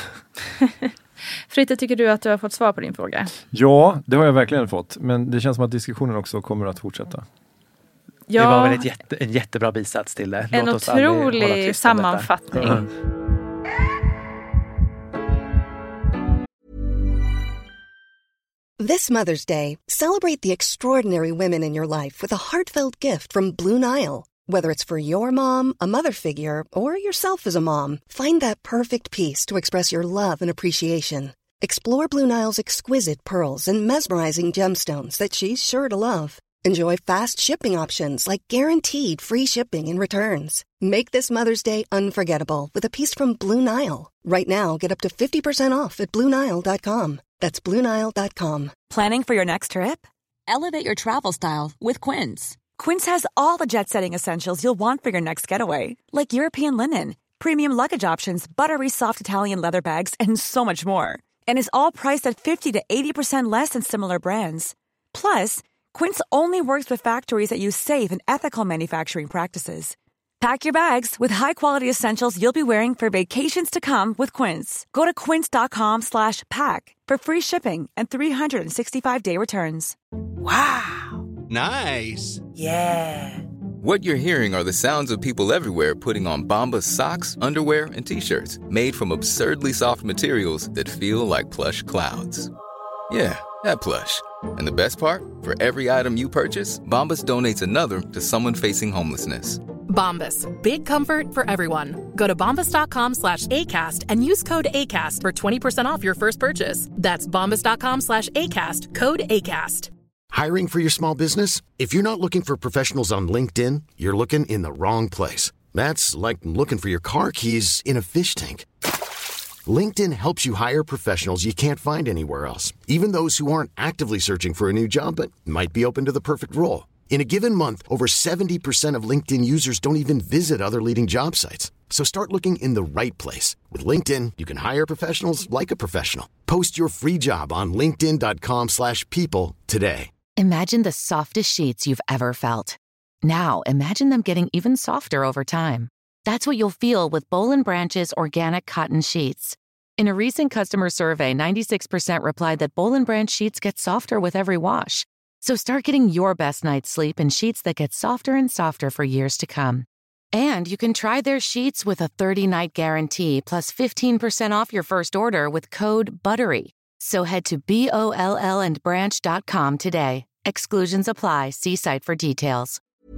Speaker 1: Fritte, tycker du att du har fått svar på din fråga?
Speaker 7: Ja, det har jag verkligen fått. Men det känns som att diskussionen också kommer att fortsätta.
Speaker 6: Ja. Det var väl ett jätte, en jättebra bisats till det.
Speaker 1: En
Speaker 6: Låt
Speaker 1: otrolig sammanfattning. Mm.
Speaker 2: This Mother's Day, celebrate the extraordinary women in your life with a heartfelt gift from Blue Nile. Whether it's for your mom, a mother figure, or yourself as a mom, find that perfect piece to express your love and appreciation. Explore Blue Nile's exquisite pearls and mesmerizing gemstones that she's sure to love. Enjoy fast shipping options like guaranteed free shipping and returns. Make this Mother's Day unforgettable with a piece from Blue Nile. Right now, get up to fifty percent off at blue nile dot com. That's blue nile dot com.
Speaker 9: Planning for your next trip? Elevate your travel style with Quince. Quince has all the jet-setting essentials you'll want for your next getaway, like European linen, premium luggage options, buttery soft Italian leather bags, and so much more. And is all priced at fifty to eighty percent less than similar brands. Plus, Quince only works with factories that use safe and ethical manufacturing practices. Pack your bags with high-quality essentials you'll be wearing for vacations to come with Quince. Go to quince dot com slash pack for free shipping and three sixty-five day returns.
Speaker 10: Wow! Nice!
Speaker 9: Yeah!
Speaker 10: What you're hearing are the sounds of people everywhere putting on Bombas socks, underwear, and T-shirts made from absurdly soft materials that feel like plush clouds. Yeah, that plush. And the best part? For every item you purchase, Bombas donates another to someone facing homelessness.
Speaker 11: Bombas. Big comfort for everyone. Go to bombas dot com slash ACAST and use code ACAST for twenty percent off your first purchase. That's bombas dot com slash ACAST. Code ACAST.
Speaker 12: Hiring for your small business? If you're not looking for professionals on LinkedIn, you're looking in the wrong place. That's like looking for your car keys in a fish tank. LinkedIn helps you hire professionals you can't find anywhere else, even those who aren't actively searching for a new job but might be open to the perfect role. In a given month, over seventy percent of LinkedIn users don't even visit other leading job sites. So start looking in the right place. With LinkedIn, you can hire professionals like a professional. Post your free job on linkedin dot com slash people today.
Speaker 13: Imagine the softest sheets you've ever felt. Now imagine them getting even softer over time. That's what you'll feel with Boll and Branch's organic cotton sheets. In a recent customer survey, ninety-six percent replied that Boll and Branch sheets get softer with every wash. So start getting your best night's sleep in sheets that get softer and softer for years to come. And you can try their sheets with a thirty-night guarantee plus fifteen percent off your first order with code BUTTERY. So head to B O L L and branch dot com today. Exclusions apply. See site for details.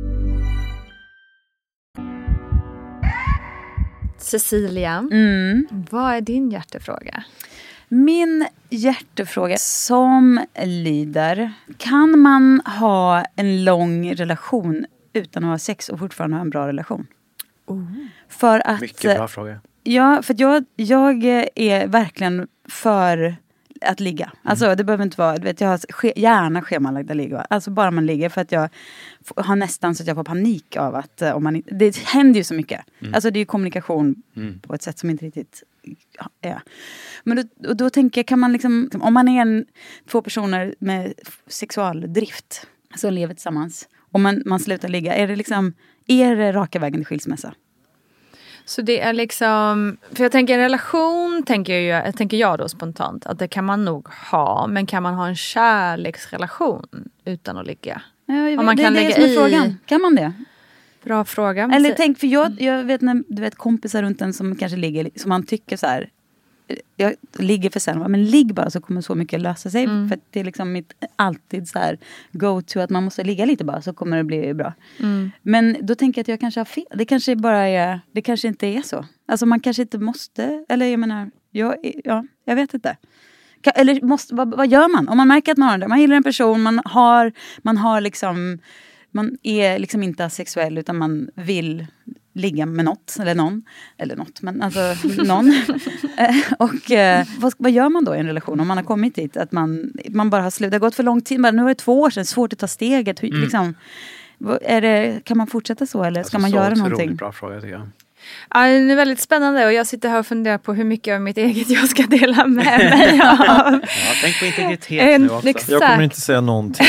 Speaker 1: Cecilia,
Speaker 8: Mm.
Speaker 1: vad är din hjärtefråga?
Speaker 8: Min hjärtefråga som lyder: kan man ha en lång relation utan att ha sex och fortfarande ha en bra relation?
Speaker 1: Oh.
Speaker 8: För att,
Speaker 6: Mycket bra fråga.
Speaker 8: Ja, för att jag, jag är verkligen för att ligga. Alltså det behöver inte vara, du vet, jag har ske, gärna schemalagda ligga. Alltså bara man ligger, för att jag f- har nästan så att jag får panik av att eh, om man inte, det händer ju så mycket.
Speaker 6: Mm.
Speaker 8: Alltså det är ju kommunikation
Speaker 6: Mm.
Speaker 8: på ett sätt som inte riktigt ja, är. Men då, och då tänker jag, kan man liksom, om man är en, två personer med sexualdrift som lever tillsammans och man, man slutar ligga, är det liksom, är det raka vägen till skilsmässa?
Speaker 1: Så det är liksom, för jag tänker en relation, tänker jag, tänker jag då spontant, att det kan man nog ha, men kan man ha en kärleksrelation utan att ligga?
Speaker 8: Ja, jag vet,
Speaker 1: Om man
Speaker 8: det
Speaker 1: kan
Speaker 8: är det
Speaker 1: lägga
Speaker 8: som är
Speaker 1: i-
Speaker 8: frågan. Kan man det?
Speaker 1: Bra fråga.
Speaker 8: Eller tänk, för jag, jag vet när du vet kompisar runt en som kanske ligger, som man tycker så här, jag ligger för sen, men ligg bara så kommer så mycket lösa sig.
Speaker 1: Mm.
Speaker 8: För att det är liksom mitt alltid så här go to, att man måste ligga lite bara så kommer det bli bra.
Speaker 1: Mm.
Speaker 8: Men då tänker jag att jag kanske har fel. Det kanske bara är, det kanske inte är så. Alltså man kanske inte måste, eller jag menar, jag, ja, jag vet inte. Ka- Eller måste, vad, vad gör man? Om man märker att man har det, man gillar en person, man har, man har liksom, man är liksom inte asexuell utan man vill ligga med något, eller någon, eller något, men alltså någon. Eh, och eh, vad, vad gör man då i en relation om man har kommit dit? Att man, man bara har slutat, det har gått för lång tid, men nu är det två år sedan, svårt att ta steget. Hur,
Speaker 6: Mm.
Speaker 8: liksom, vad- är det, kan man fortsätta så, eller ska man
Speaker 6: så
Speaker 8: göra
Speaker 6: otroligt
Speaker 8: någonting?
Speaker 6: Bra fråga tycker jag.
Speaker 1: Ja, det är väldigt spännande och jag sitter här och funderar på hur mycket av mitt eget jag ska dela med mig av.
Speaker 6: Ja, tänk på integritet nu också.
Speaker 1: Exakt.
Speaker 7: Jag kommer inte säga någonting.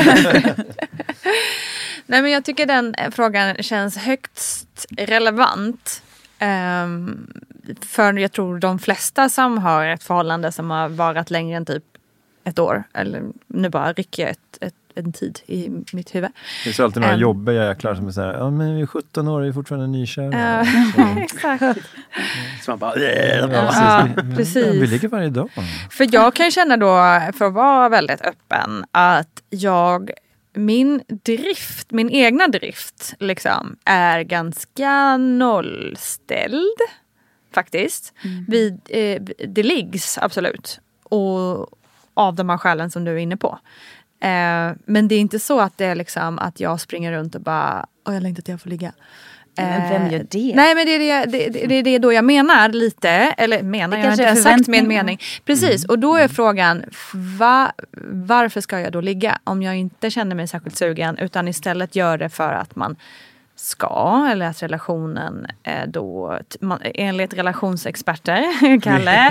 Speaker 1: Nej, men jag tycker den frågan känns högst relevant. Um, för jag tror de flesta som har ett förhållande som har varat längre än typ ett år. Eller nu bara rycker jag ett, ett, en tid i mitt huvud.
Speaker 7: Det är så alltid några
Speaker 1: Um,
Speaker 7: jobbiga jäklar som är såhär, ja men vi är sjutton år och är fortfarande nykära.
Speaker 1: Uh, exakt.
Speaker 6: Så man bara...
Speaker 1: Ja, precis.
Speaker 7: Vi ligger varje dag.
Speaker 1: För jag kan känna då, för att vara väldigt öppen, att jag, min drift, min egna drift liksom, är ganska nollställd faktiskt.
Speaker 8: Mm.
Speaker 1: Vid, eh, det liggs absolut. Och av de här skälen som du är inne på. Eh, men det är inte så att det är liksom att jag springer runt och bara, åh jag längtar till jag får ligga.
Speaker 8: Men vem gör det?
Speaker 1: Nej, men det är det, det, det, det är det då jag menar lite. Eller menar,
Speaker 8: Det
Speaker 1: jag har
Speaker 8: kanske
Speaker 1: inte
Speaker 8: är
Speaker 1: sagt min
Speaker 8: förväntningar.
Speaker 1: mening. Precis, och då är frågan, va, varför ska jag då ligga? Om jag inte känner mig särskilt sugen, utan istället gör det för att man ska, eller att relationen eh, då, t- man, enligt relationsexperter, Kalle,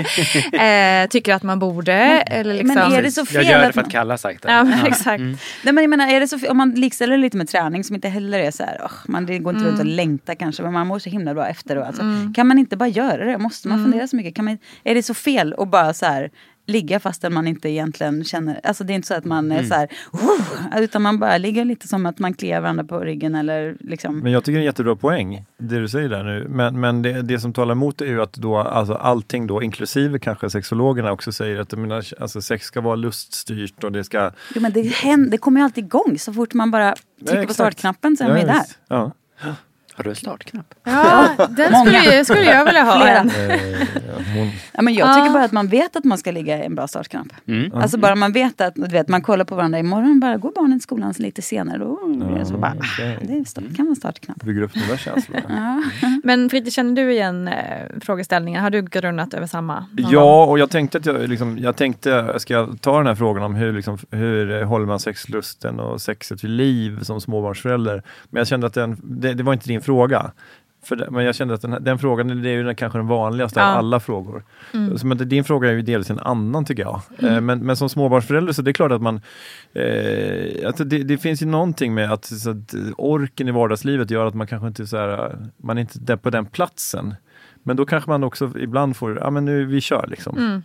Speaker 1: eh, tycker att man borde.
Speaker 8: Men-
Speaker 1: eller liksom,
Speaker 8: men är det så fel
Speaker 6: Jag gör det
Speaker 8: att
Speaker 6: för att
Speaker 8: man-
Speaker 6: Kalle har sagt det.
Speaker 1: Ja, men exakt.
Speaker 6: Mm.
Speaker 8: Nej, men jag menar, är det så, fel- om man likställer det lite med träning som inte heller är så här, oh, man det går inte
Speaker 1: Mm.
Speaker 8: runt och längta kanske, men man mår så himla bra efter då, alltså.
Speaker 1: Mm.
Speaker 8: Kan man inte bara göra det? Måste man
Speaker 1: Mm.
Speaker 8: fundera så mycket? Kan man, är det så fel att bara så här ligga fastän man inte egentligen känner, alltså det är inte så att man är
Speaker 7: Mm.
Speaker 8: så här, oh, utan man bara ligger lite som att man kliar varandra på ryggen eller liksom.
Speaker 7: Men jag tycker det är en jättebra poäng, det du säger där nu. Men, men det, det som talar emot är ju att då, alltså allting då, inklusive kanske sexologerna också säger att jag menar, alltså sex ska vara luststyrt och det ska...
Speaker 8: Jo, men det, händer, det kommer ju alltid igång så fort man bara trycker på
Speaker 7: exakt.
Speaker 8: startknappen så är
Speaker 7: Ja,
Speaker 8: man ju där.
Speaker 7: visst. Ja.
Speaker 6: Har du en startknapp?
Speaker 1: Ja, den
Speaker 8: Många.
Speaker 1: skulle, jag- skulle jag vilja ha.
Speaker 8: Flera.
Speaker 1: En.
Speaker 7: Eh, ja, hon,
Speaker 8: Ja, men jag tycker
Speaker 1: Ah.
Speaker 8: bara att man vet att man ska ligga i en bra startknapp.
Speaker 6: Mm.
Speaker 8: Alltså bara man vet att, du vet, man kollar på varandra imorgon, bara går barnen till skolan lite senare, då blir det så bara,
Speaker 7: okej.
Speaker 8: ah, det är start, kan vara startknapp.
Speaker 7: bygger upp nya känslor.
Speaker 8: Ja.
Speaker 1: Men Fritte, känner du igen eh, frågeställningen? Har du grunnat över samma? någon gång?
Speaker 7: Ja, och jag tänkte att jag, liksom, jag tänkte, ska jag ta den här frågan om hur, liksom, hur eh, håller man sexlusten och sexet vid liv som småbarnsförälder. Men jag kände att den, det, det var inte din fråga. För det, men jag kände att den, den frågan, det är ju den, kanske den vanligaste
Speaker 1: Ja.
Speaker 7: av alla frågor.
Speaker 1: Mm.
Speaker 7: Så, men det, din fråga är ju delvis en annan tycker jag.
Speaker 1: Mm.
Speaker 7: Eh, men, men som småbarnsförälder så det är klart att man eh, att det, det finns ju någonting med att, så att orken i vardagslivet gör att man kanske inte så här, man är inte där på den platsen. Men då kanske man också ibland får, ja men nu vi kör liksom.
Speaker 1: Mm.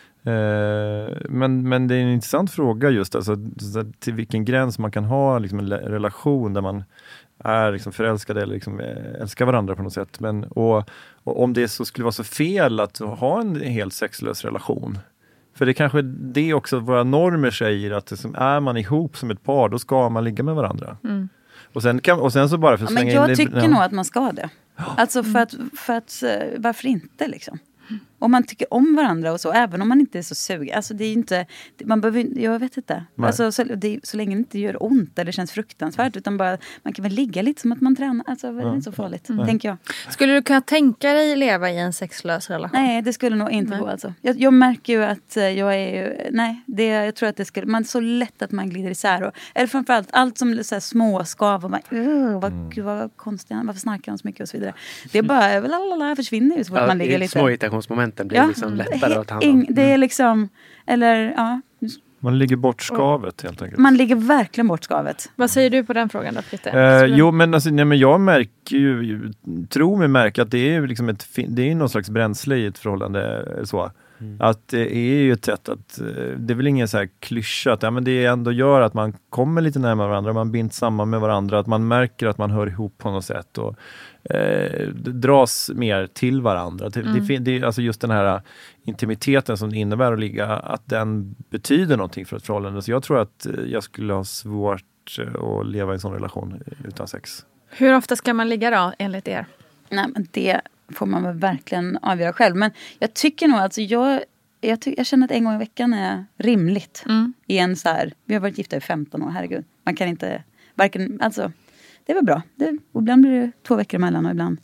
Speaker 7: Eh, men, men det är en intressant fråga just alltså, så till vilken gräns man kan ha liksom, en le- relation där man är liksom, förälskade eller liksom, eh, älskar varandra på något sätt. Men, och, och om det så skulle vara så fel att ha en helt sexlös relation. För det kanske det också våra normer säger att det som, är man ihop som ett par, då ska man ligga med varandra. Mm. Och, sen kan, och sen så bara för att
Speaker 8: ja,
Speaker 7: slänga
Speaker 8: men jag
Speaker 7: in...
Speaker 8: tycker ja. nog att man ska det. Alltså för att, för att varför inte liksom? Om man tycker om varandra och så, även om man inte är så sugen. Alltså det är ju inte, man behöver, jag vet inte. Alltså så, det, så länge det inte gör ont eller känns fruktansvärt, utan bara, man kan väl ligga lite som att man tränar. Alltså det är inte så farligt, mm. tänker jag.
Speaker 1: Skulle du kunna tänka dig leva i en sexlös relation?
Speaker 8: Nej, det skulle nog inte gå alltså. Jag, jag märker ju att jag är ju, nej, det, jag tror att det skulle, man är så lätt att man glider isär. Och, eller framförallt, allt som så här, små skav och man, uh, vad, mm. gud, vad konstigt, varför snackar han så mycket och så vidare. Det är bara, lalala, försvinner ju så fort ja, man ligger lite.
Speaker 6: Små irritationsmomenten blir ja. liksom lättare att handla om.
Speaker 8: Mm. Det är liksom, eller ja.
Speaker 7: Man ligger bort skavet helt enkelt.
Speaker 8: Man ligger verkligen bort skavet.
Speaker 1: Vad säger du på den frågan då, Fritte?
Speaker 7: Eh, jo, men, alltså, nej, men jag märker ju, tror mig märka att det är liksom ett, det är någon slags bränsle i ett förhållande så. Mm. Att det är ju ett sätt att, det är väl ingen så här klyscha att ja, men det ändå gör att man kommer lite närmare varandra, man binds samman med varandra, att man märker att man hör ihop på något sätt och eh, dras mer till varandra. Mm. Det, det, alltså just den här intimiteten som det innebär att ligga, att den betyder någonting för ett förhållande. Så jag tror att jag skulle ha svårt att leva i en sån relation utan sex.
Speaker 1: Hur ofta ska man ligga då, enligt er?
Speaker 8: Nej, men det får man väl verkligen avgöra själv. Men jag tycker nog, alltså jag, jag, ty- jag känner att en gång i veckan är rimligt. Mm. I en så här, vi har varit gifta i femton år, herregud. Man kan inte, varken, alltså, det är väl bra. Det, ibland blir det två veckor emellan och ibland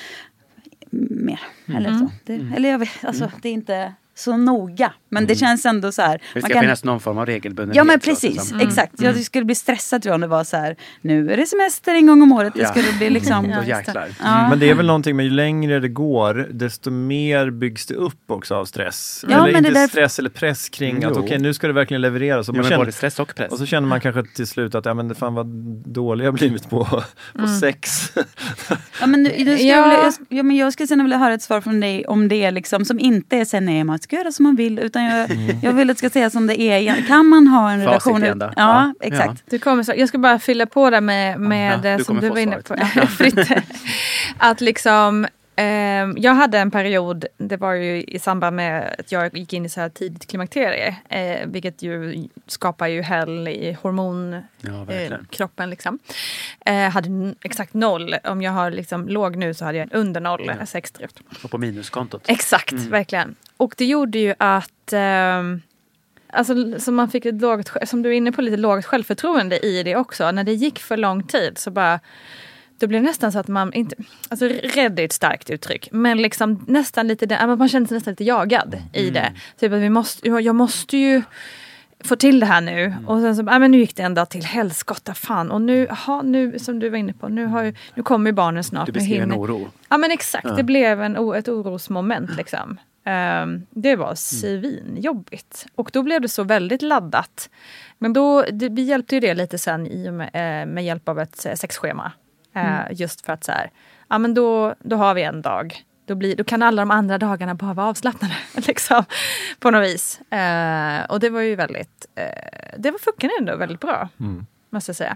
Speaker 8: mer. Mm. Eller så. Det, mm. Eller jag vet, alltså mm. det är inte så noga. Men mm. det känns ändå så här.
Speaker 6: Det ska kan... finnas någon form av regelbundenhet.
Speaker 8: Ja, men precis. Mm. Exakt. Jag skulle bli stressad tror jag om det var så här. Nu är det semester en gång om året. Det
Speaker 6: ja.
Speaker 8: skulle bli liksom...
Speaker 6: ja, jäklar. Mm.
Speaker 8: Ja.
Speaker 7: Men det är väl någonting med ju längre det går, desto mer byggs det upp också av stress.
Speaker 8: Ja,
Speaker 7: eller
Speaker 8: men
Speaker 7: inte
Speaker 8: det där...
Speaker 7: stress eller press kring mm, att okej, okay, nu ska det verkligen levereras.
Speaker 6: Jo,
Speaker 7: man
Speaker 6: men
Speaker 7: känner...
Speaker 6: både stress och press.
Speaker 7: Och så känner man kanske till slut att ja, men det fan vad dålig jag blivit på, på mm. sex.
Speaker 8: ja, men, nu, ska ja. Jag, vilja, jag, ja, men jag skulle sen vilja höra ett svar från dig om det liksom, som inte är sen nej, man ska göra som man vill. Utan jag, mm. jag vill att det ska säga som det är. Kan man ha en
Speaker 6: Facit
Speaker 8: relation?
Speaker 6: Igen, ja,
Speaker 8: ja, exakt. Ja.
Speaker 1: Du kommer så, jag ska bara fylla på det med, med ja, det som du var inne på. Fritte. Att liksom, eh, jag hade en period, det var ju i samband med att jag gick in i så här tidigt klimakterie. Eh, vilket ju skapar ju häll i hormonkroppen. Ja, eh, liksom. Eh, hade n- exakt noll. Om jag har liksom låg nu så hade jag under noll ja. sexdrift.
Speaker 6: Och på minuskontot.
Speaker 1: Exakt, mm. verkligen. Och det gjorde ju att eh, alltså, så man fick ett lågt, som du är inne på, lite lågt självförtroende i det också. När det gick för lång tid så bara, då blev det nästan så att man inte, alltså rädd är ett starkt uttryck, men liksom nästan lite, man kände sig nästan lite jagad mm. i det. Typ att vi måste, jag måste ju få till det här nu. Mm. Och sen så, ja men nu gick det en dag till helskotta fan. Och nu, ha, nu som du var inne på, nu, har ju, nu kommer ju barnen snart.
Speaker 6: Du beskriver en oro.
Speaker 1: Ja men exakt, ja. Det blev en, ett orosmoment liksom. Um, det var svinjobbigt. Och då blev det så väldigt laddat. Men då, det, vi hjälpte ju det lite sen i med, eh, med hjälp av ett sexschema. Uh, mm. Just för att så här, ja men då, då har vi en dag. Då, blir, då kan alla de andra dagarna bara vara avslappnade. Liksom, på något vis. Uh, och det var ju väldigt, uh, det var fucking ändå väldigt bra. Mm. Måste jag säga.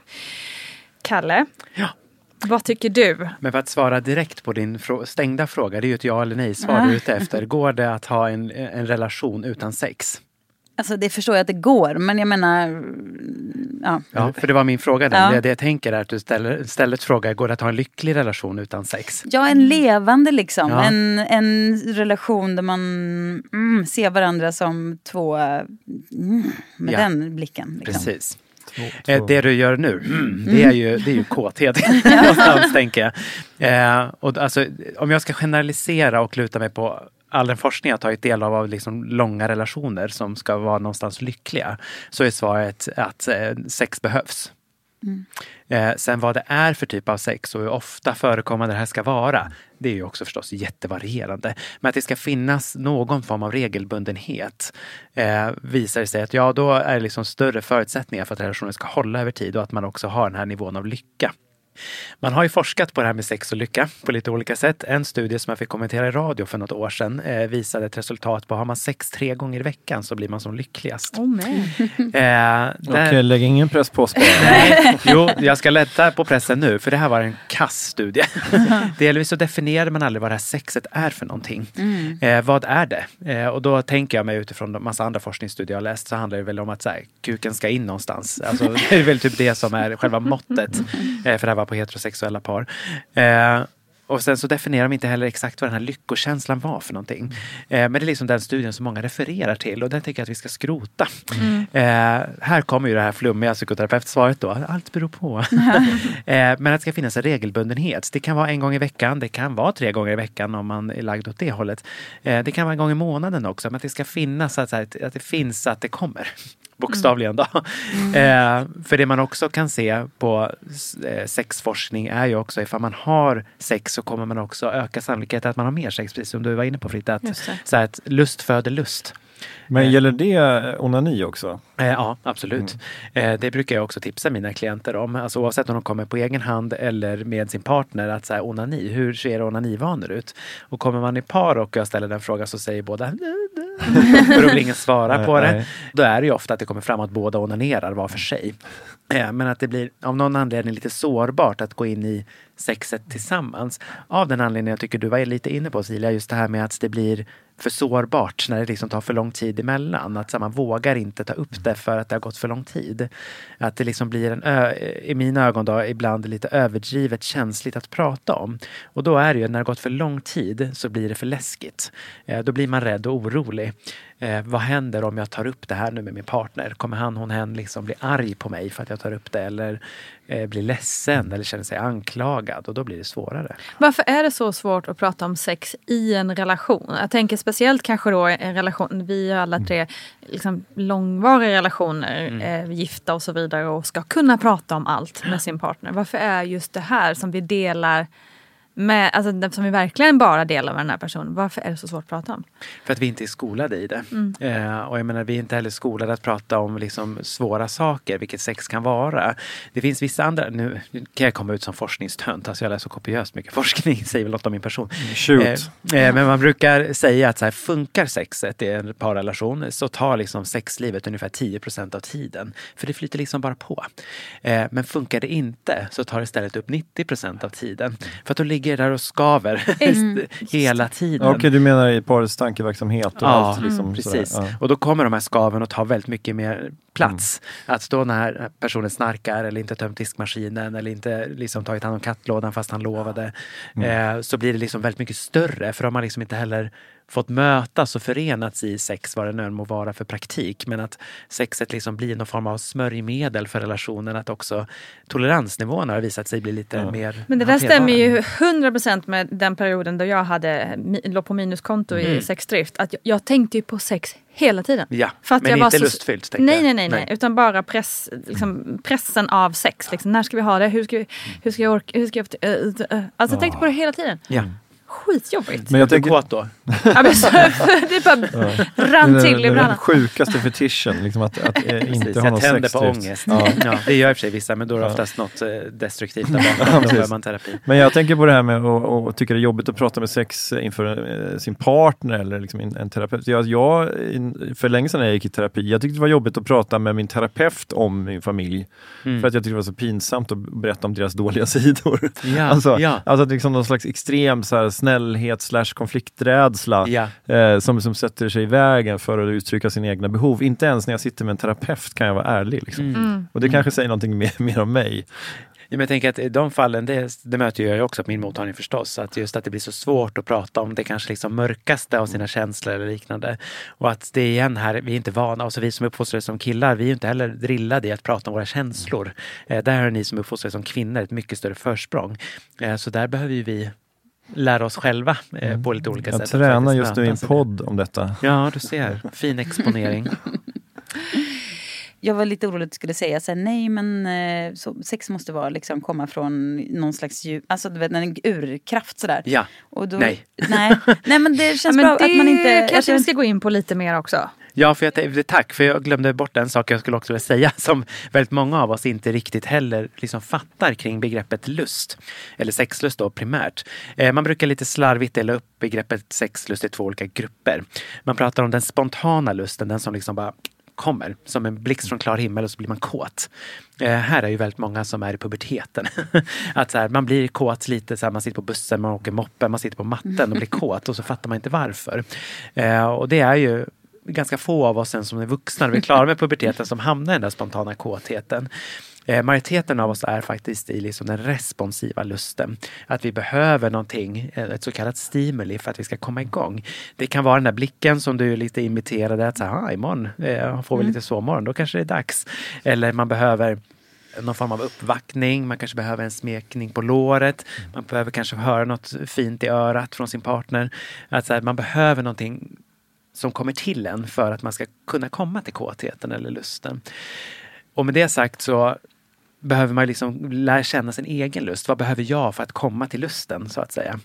Speaker 1: Kalle.
Speaker 6: Ja.
Speaker 1: Vad tycker du?
Speaker 6: Men för att svara direkt på din frå- stängda fråga, det är ju ett ja eller nej svar du är ute efter. Går det att ha en, en relation utan sex?
Speaker 8: Alltså det förstår jag att det går, men jag menar... Ja,
Speaker 6: ja för det var min fråga. Ja. Det, det jag tänker är att du ställer, istället frågar, går det att ha en lycklig relation utan sex?
Speaker 8: Ja, en levande liksom. Ja. En, en relation där man mm, ser varandra som två... Mm, med ja. den blicken. Liksom.
Speaker 6: Precis. Två, två. Det du gör nu, mm, det är ju, det är ju kåthet någonstans, tänker jag. Eh, och alltså, om jag ska generalisera och luta mig på all den forskning jag tagit del av av liksom långa relationer som ska vara någonstans lyckliga, så är svaret att eh, sex behövs. Mm. Eh, sen vad det är för typ av sex och hur ofta förekommande det här ska vara, det är ju också förstås jättevarierande. Men att det ska finnas någon form av regelbundenhet eh, visar det sig att ja, då är det liksom större förutsättningar för att relationen ska hålla över tid och att man också har den här nivån av lycka. Man har ju forskat på det här med sex och lycka på lite olika sätt. En studie som jag fick kommentera i radio för något år sedan eh, visade ett resultat på har man sex tre gånger i veckan så blir man som lyckligast.
Speaker 1: Oh, man.
Speaker 6: Eh, där...
Speaker 7: Okej, lägg ingen press på oss.
Speaker 6: Nej, jo, jag ska lätta på pressen nu för det här var en kass-studie. Delvis så definierade man aldrig vad det här sexet är för någonting. Mm. Eh, vad är det? Eh, och då tänker jag mig utifrån en massa andra forskningsstudier jag har läst så handlar det väl om att så här, kuken ska in någonstans. Alltså, det är väl typ det som är själva måttet. Eh, för det här var på heterosexuella par. Eh, och sen så definierar de inte heller exakt vad den här lyckokänslan var för någonting. Eh, men det är liksom den studien som många refererar till och den tycker jag att vi ska skrota. Mm. Eh, här kommer ju det här flummiga psykoterapeutsvaret då. Allt beror på. eh, men att det ska finnas en regelbundenhet. Det kan vara en gång i veckan. Det kan vara tre gånger i veckan om man är lagd åt det hållet. Eh, det kan vara en gång i månaden också. Men att det ska finnas att, att det finns att det kommer. Bokstavligen då. Mm. Eh, för det man också kan se på eh, sexforskning är ju också ifall man har sex så kommer man också öka sannolikheten att man har mer sex, precis som du var inne på Fritta. Att, så att lust föder lust.
Speaker 7: Men gäller det onani också?
Speaker 6: Eh, ja, absolut. Mm. Eh, det brukar jag också tipsa mina klienter om. Alltså, oavsett om de kommer på egen hand eller med sin partner. Att så här, onani, hur ser onanivanor ut? Och kommer man i par och jag ställer den frågan så säger båda för då vill ingen svara på det. Då är det ju ofta att det kommer fram att båda onanerar var för sig. Eh, men att det blir av någon anledning lite sårbart att gå in i sexet tillsammans. Av den anledningen jag tycker du var lite inne på Silja, just det här med att det blir för sårbart när det liksom tar för lång tid emellan. Att så, man vågar inte ta upp det för att det har gått för lång tid. Att det liksom blir en ö- i mina ögon då ibland lite överdrivet känsligt att prata om. Och då är det ju när det har gått för lång tid så blir det för läskigt. Eh, då blir man rädd och orolig. Eh, vad händer om jag tar upp det här nu med min partner? Kommer han, hon, hen liksom bli arg på mig för att jag tar upp det? Eller eh, blir ledsen eller känner sig anklagad? Och då blir det svårare.
Speaker 1: Varför är det så svårt att prata om sex i en relation? Jag tänker speciellt kanske då en relation. Vi har alla tre liksom långvariga relationer, mm. eh, gifta och så vidare. Och ska kunna prata om allt med sin partner. Varför är just det här som vi delar med, alltså som vi verkligen bara delar med den här personen. Varför är det så svårt att prata om?
Speaker 6: För att vi inte är skolade i det.
Speaker 1: Mm.
Speaker 6: Eh, och jag menar, vi är inte heller skolade att prata om liksom svåra saker, vilket sex kan vara. Det finns vissa andra, nu kan jag komma ut som forskningstönt, alltså jag läser så kopiöst mycket forskning, säger väl något om min person.
Speaker 7: Shoot.
Speaker 6: Eh, eh, men man brukar säga att så här, funkar sexet i en parrelation så tar liksom sexlivet ungefär tio procent av tiden. För det flyter liksom bara på. Eh, men funkar det inte så tar det istället upp nittio procent av tiden. För att då ligger där och skaver mm. hela tiden.
Speaker 7: Okej, okay, du menar i parets tankeverksamhet och
Speaker 6: ja,
Speaker 7: allt liksom.
Speaker 6: Mm, precis. Ja. Och då kommer de här skaven och tar väldigt mycket mer plats. Mm. Att då när personen snarkar eller inte tömt diskmaskinen eller inte liksom tagit hand om kattlådan fast han lovade mm. eh, så blir det liksom väldigt mycket större. För de har liksom inte heller fått mötas och förenats i sex vad det nu må vara för praktik. Men att sexet liksom blir någon form av smörjmedel för relationen. Att också toleransnivån har visat sig bli lite ja. mer.
Speaker 1: Men det där stämmer ju hundra procent med den perioden då jag hade låg på minuskonto mm. i sexdrift. Att jag, jag tänkte ju på sex hela tiden.
Speaker 6: Ja,
Speaker 1: för att
Speaker 6: men
Speaker 1: jag
Speaker 6: inte
Speaker 1: var så,
Speaker 6: lustfyllt.
Speaker 1: Nej, nej, nej, nej. Utan bara press, liksom, pressen av sex. Liksom, när ska vi ha det? Hur ska, vi, hur ska jag orka? Hur ska jag, uh, uh, uh. Alltså jag tänkte på det hela tiden.
Speaker 6: Ja.
Speaker 1: Skitjobbigt.
Speaker 6: Men jag tänker kåt då.
Speaker 1: Ja, men så, det bara ja. rann till ibland.
Speaker 7: Den sjukaste fetischen, liksom att, att äh, inte
Speaker 6: Precis,
Speaker 7: ha någon
Speaker 6: tänder
Speaker 7: sex.
Speaker 6: på ångest. Ja. Ja, det gör i och för sig vissa, men då är det oftast ja. något eh, destruktivt. Där ja, då behöver man terapi.
Speaker 7: Men jag tänker på det här med att, att tycka det är jobbigt att prata med sex inför eh, sin partner eller liksom en, en terapeut. Jag, jag, för länge sedan när jag gick i terapi, jag tyckte det var jobbigt att prata med min terapeut om min familj. Mm. För att jag tyckte det var så pinsamt att berätta om deras dåliga sidor.
Speaker 6: Ja,
Speaker 7: alltså,
Speaker 6: ja.
Speaker 7: alltså liksom någon slags extrem så här, snällhet slash konflikträdsla
Speaker 6: ja.
Speaker 7: eh, som, som sätter sig i vägen för att uttrycka sina egna behov. Inte ens när jag sitter med en terapeut kan jag vara ärlig. Liksom.
Speaker 6: Mm.
Speaker 7: Och det kanske säger någonting mer, mer om mig.
Speaker 6: Ja, men jag tänker att i de fallen, det, det möter jag ju också på min mottagning förstås, att just att det blir så svårt att prata om det kanske liksom mörkaste av sina känslor eller liknande. Och att det är igen här, vi är inte vana, och så vi som uppfostrade som killar, vi är ju inte heller drillade i att prata om våra känslor. Eh, där har ni som uppfostrade som kvinnor ett mycket större försprång. Eh, så där behöver ju vi lära oss själva eh, på lite olika
Speaker 7: jag
Speaker 6: sätt.
Speaker 7: Jag tränar just nu i en podd om detta.
Speaker 6: Ja, du ser. Fin exponering.
Speaker 8: Jag var lite orolig att du skulle säga så här, nej men eh, så, sex måste vara liksom komma från någon slags djup, alltså du vet en urkraft sådär.
Speaker 6: Ja,
Speaker 8: och då,
Speaker 6: nej.
Speaker 8: nej. Nej men det känns
Speaker 1: ja, men
Speaker 8: bra
Speaker 1: det
Speaker 8: att man inte...
Speaker 1: kanske vi ska gå in på lite mer också.
Speaker 6: Ja, för jag, tack. För jag glömde bort en sak jag skulle också vilja säga som väldigt många av oss inte riktigt heller liksom fattar kring begreppet lust. Eller sexlust då primärt. Eh, man brukar lite slarvigt dela upp begreppet sexlust i två olika grupper. Man pratar om den spontana lusten, den som liksom bara kommer som en blixt från klar himmel och så blir man kåt. Eh, här är ju väldigt många som är i puberteten. Att så här, man blir kåt lite så här, man sitter på bussen, man åker moppen, man sitter på matten och blir kåt och så fattar man inte varför. Eh, och det är ju ganska få av oss sen som är vuxna och vi är klara med puberteten som hamnar i den där spontana kåtheten. Eh, majoriteten av oss är faktiskt i liksom den responsiva lusten. Att vi behöver någonting, ett så kallat stimuli för att vi ska komma igång. Det kan vara den där blicken som du är lite imiterade att säga, imorgon eh, får vi lite sovmorgon, då kanske det är dags. Eller man behöver någon form av uppvaktning, man kanske behöver en smekning på låret, man behöver kanske höra något fint i örat från sin partner. Att så här, man behöver någonting som kommer till en för att man ska kunna komma till kåtheten eller lusten. Och med det sagt så behöver man liksom lära känna sin egen lust. Vad behöver jag för att komma till lusten så att säga?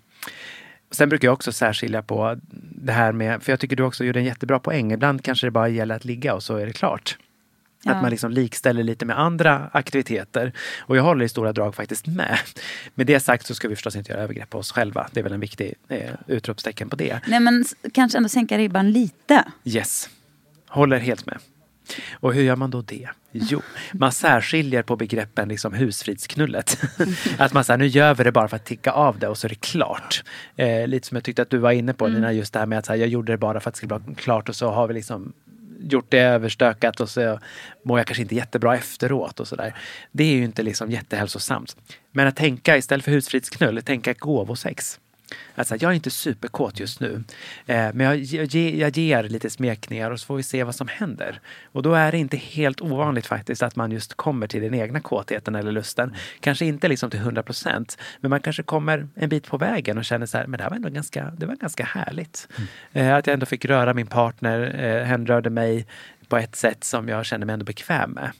Speaker 6: Sen brukar jag också särskilja på det här med, för jag tycker du också gjorde en jättebra poäng. Ibland kanske det bara gäller att ligga och så är det klart. Ja. Att man liksom likställer lite med andra aktiviteter. Och jag håller i stora drag faktiskt med. Med det sagt så ska vi förstås inte göra övergrepp på oss själva. Det är väl en viktig eh, utropstecken på det.
Speaker 8: Nej, men kanske ändå sänka ribban lite.
Speaker 6: Yes. Håller helt med. Och hur gör man då det? Jo, man särskiljer på begreppen liksom husfridsknullet. Att man säger, nu gör vi det bara för att ticka av det och så är det klart. Eh, lite som jag tyckte att du var inne på, mm. Nina, just det här med att så här, jag gjorde det bara för att det skulle bli klart och så har vi liksom gjort det överstökat och så mår jag kanske inte jättebra efteråt och sådär. Det är ju inte liksom jättehälsosamt. Men att tänka istället för husfridsknull, tänka gåvosex. Alltså, jag är inte superkåt just nu. Eh, men jag, jag, jag ger lite smekningar och så får vi se vad som händer. Och då är det inte helt ovanligt faktiskt att man just kommer till den egna kåtheten eller lusten. Kanske inte liksom till hundra procent. Men man kanske kommer en bit på vägen och känner så här, men det här var ändå ganska, det var ganska härligt. Mm. Eh, att jag ändå fick röra min partner. Eh, hen rörde mig på ett sätt som jag kände mig ändå bekväm med.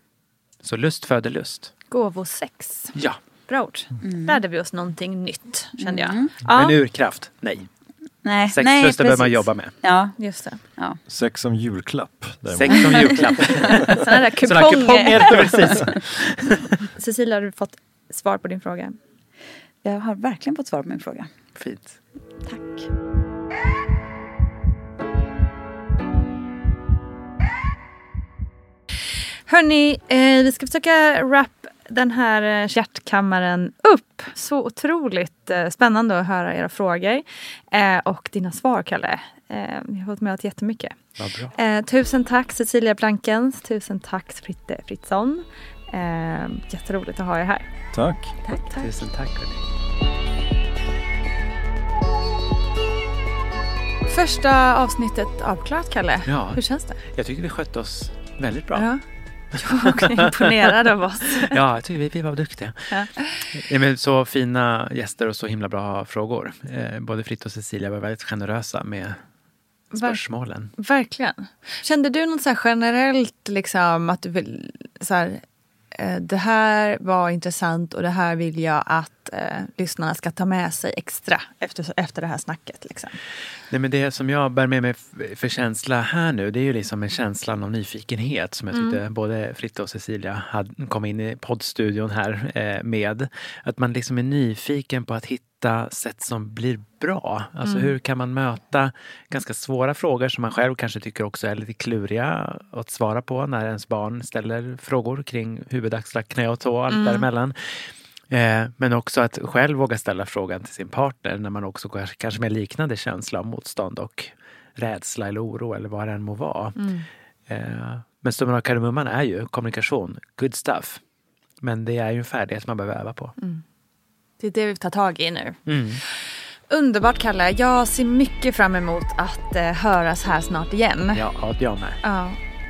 Speaker 6: Så lust föder lust.
Speaker 1: Gåvosex.
Speaker 6: Ja.
Speaker 1: Bra ord. Mm. Lärde vi oss någonting nytt, kände jag.
Speaker 6: Mm. Ja. Men urkraft, nej.
Speaker 8: Nej,
Speaker 6: sexlusten behöver man jobba med.
Speaker 8: Ja, just det. Ja.
Speaker 7: Sex som julklapp.
Speaker 6: Däremot. Sex som julklapp.
Speaker 1: Sådana där kuponger.
Speaker 6: Sådana kuponger, precis.
Speaker 1: Cecilia, har du fått svar på din fråga?
Speaker 8: Jag har verkligen fått svar på min fråga.
Speaker 6: Fint.
Speaker 8: Tack.
Speaker 1: Hörni, eh, vi ska försöka wrap den här hjärtkammaren upp. Så otroligt eh, spännande att höra era frågor. Eh, och dina svar, Kalle. Eh, jag har fått med oss jättemycket.
Speaker 6: Ja, bra.
Speaker 1: Eh, tusen tack Cecilia Blankens. Tusen tack Fritte Fritzson. Eh, jätteroligt att ha er här.
Speaker 7: Tack.
Speaker 1: Tack, tack.
Speaker 6: Tusen tack. Hörni.
Speaker 1: Första avsnittet avklarat, Kalle.
Speaker 6: Ja.
Speaker 1: Hur känns det?
Speaker 6: Jag tycker vi skötte oss väldigt bra.
Speaker 1: Ja. Jag är imponerad av oss.
Speaker 6: Ja, jag tycker vi, vi var duktiga. Ja. Ja, men så fina gäster och så himla bra frågor. Eh, både Fritt och Cecilia var väldigt generösa med spörsmålen.
Speaker 1: Ver- verkligen. Kände du något så här generellt liksom att du vill så här, eh, det här var intressant och det här vill jag att eh, lyssnarna ska ta med sig extra efter, efter det här snacket liksom?
Speaker 6: Nej, men det som jag bär med mig för känsla här nu, det är ju liksom en känsla av nyfikenhet som jag tyckte mm. både Fritte och Cecilia hade, kom in i poddstudion här eh, med. Att man liksom är nyfiken på att hitta sätt som blir bra. Alltså mm. hur kan man möta ganska svåra frågor som man själv kanske tycker också är lite kluriga att svara på när ens barn ställer frågor kring huvud, axlar, knä och tå och allt mm. däremellan. Eh, men också att själv våga ställa frågan till sin partner när man också kanske med liknande känsla av motstånd och rädsla eller oro eller vad det än må vara. Mm. Eh, men summan av kardemumman är ju kommunikation, good stuff. Men det är ju en färdighet man behöver öva på.
Speaker 1: Mm. Det är det vi tar tag i nu.
Speaker 6: Mm.
Speaker 1: Underbart, Kalle. Jag ser mycket fram emot att eh, höras här snart igen.
Speaker 6: Ja, jag med.
Speaker 1: Ja.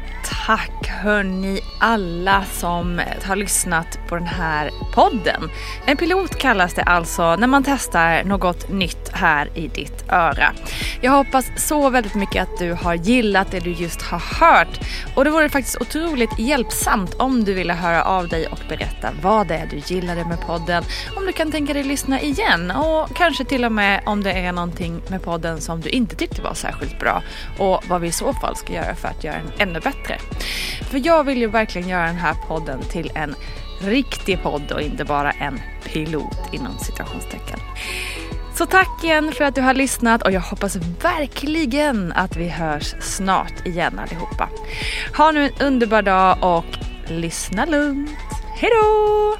Speaker 1: tack hörni alla som har lyssnat på den här podden. En pilot kallas det alltså när man testar något nytt här i ditt öra. Jag hoppas så väldigt mycket att du har gillat det du just har hört. Och det vore faktiskt otroligt hjälpsamt om du ville höra av dig och berätta vad det är du gillade med podden. Om du kan tänka dig lyssna igen och kanske till och med om det är någonting med podden som du inte tyckte var särskilt bra. Och vad vi i så fall ska göra för att göra den ännu bättre. För jag vill ju verkligen göra den här podden till en riktig podd och inte bara en pilot inom citationstecken. Så tack igen för att du har lyssnat och jag hoppas verkligen att vi hörs snart igen allihopa. Ha nu en underbar dag och lyssna lugnt. Hej då!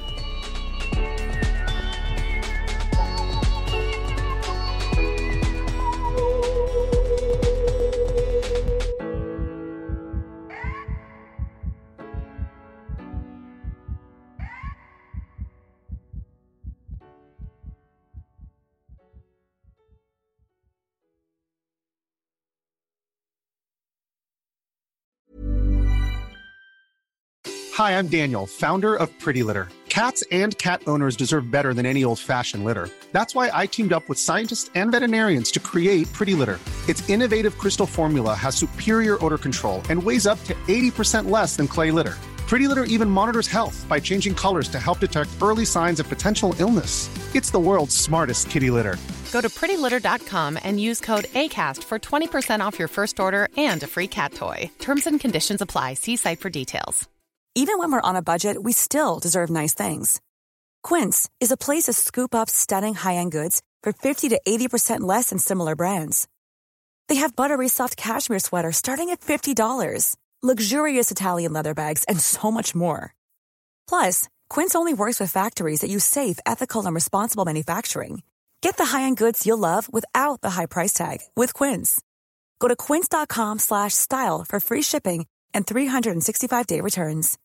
Speaker 14: Hi, I'm Daniel, founder of Pretty Litter. Cats and cat owners deserve better than any old-fashioned litter. That's why I teamed up with scientists and veterinarians to create Pretty Litter. Its innovative crystal formula has superior odor control and weighs up to eighty percent less than clay litter. Pretty Litter even monitors health by changing colors to help detect early signs of potential illness. It's the world's smartest kitty litter.
Speaker 15: Go to pretty litter dot com and use code ACAST for twenty percent off your first order and a free cat toy. Terms and conditions apply. See site for details.
Speaker 9: Even when we're on a budget, we still deserve nice things. Quince is a place to scoop up stunning high-end goods for fifty to eighty percent less than similar brands. They have buttery soft cashmere sweaters starting at fifty dollars, luxurious Italian leather bags, and so much more. Plus, Quince only works with factories that use safe, ethical, and responsible manufacturing. Get the high-end goods you'll love without the high price tag with Quince. Go to quince dot com slash style for free shipping and three sixty-five day returns.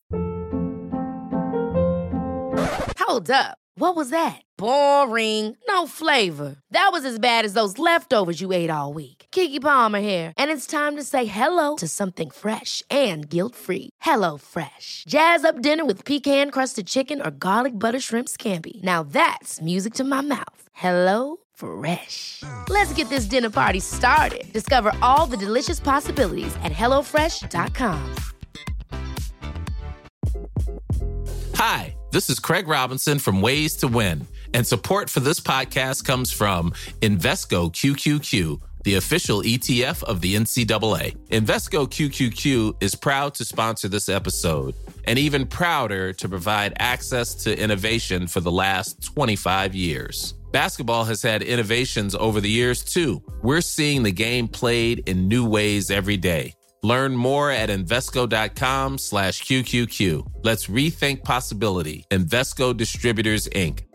Speaker 16: Hold up. What was that? Boring. No flavor. That was as bad as those leftovers you ate all week. Keke Palmer here, and it's time to say hello to something fresh and guilt-free. Hello Fresh. Jazz up dinner with pecan-crusted chicken or garlic butter shrimp scampi. Now that's music to my mouth. Hello Fresh. Let's get this dinner party started. Discover all the delicious possibilities at hello fresh dot com.
Speaker 17: Hi, this is Craig Robinson from Ways to Win, and support for this podcast comes from Invesco Q Q Q, the official E T F of the N C double A. Invesco Q Q Q is proud to sponsor this episode, and even prouder to provide access to innovation for the last twenty-five years. Basketball has had innovations over the years, too. We're seeing the game played in new ways every day. Learn more at Invesco dot com slash Q Q Q. Let's rethink possibility. Invesco Distributors, Incorporated.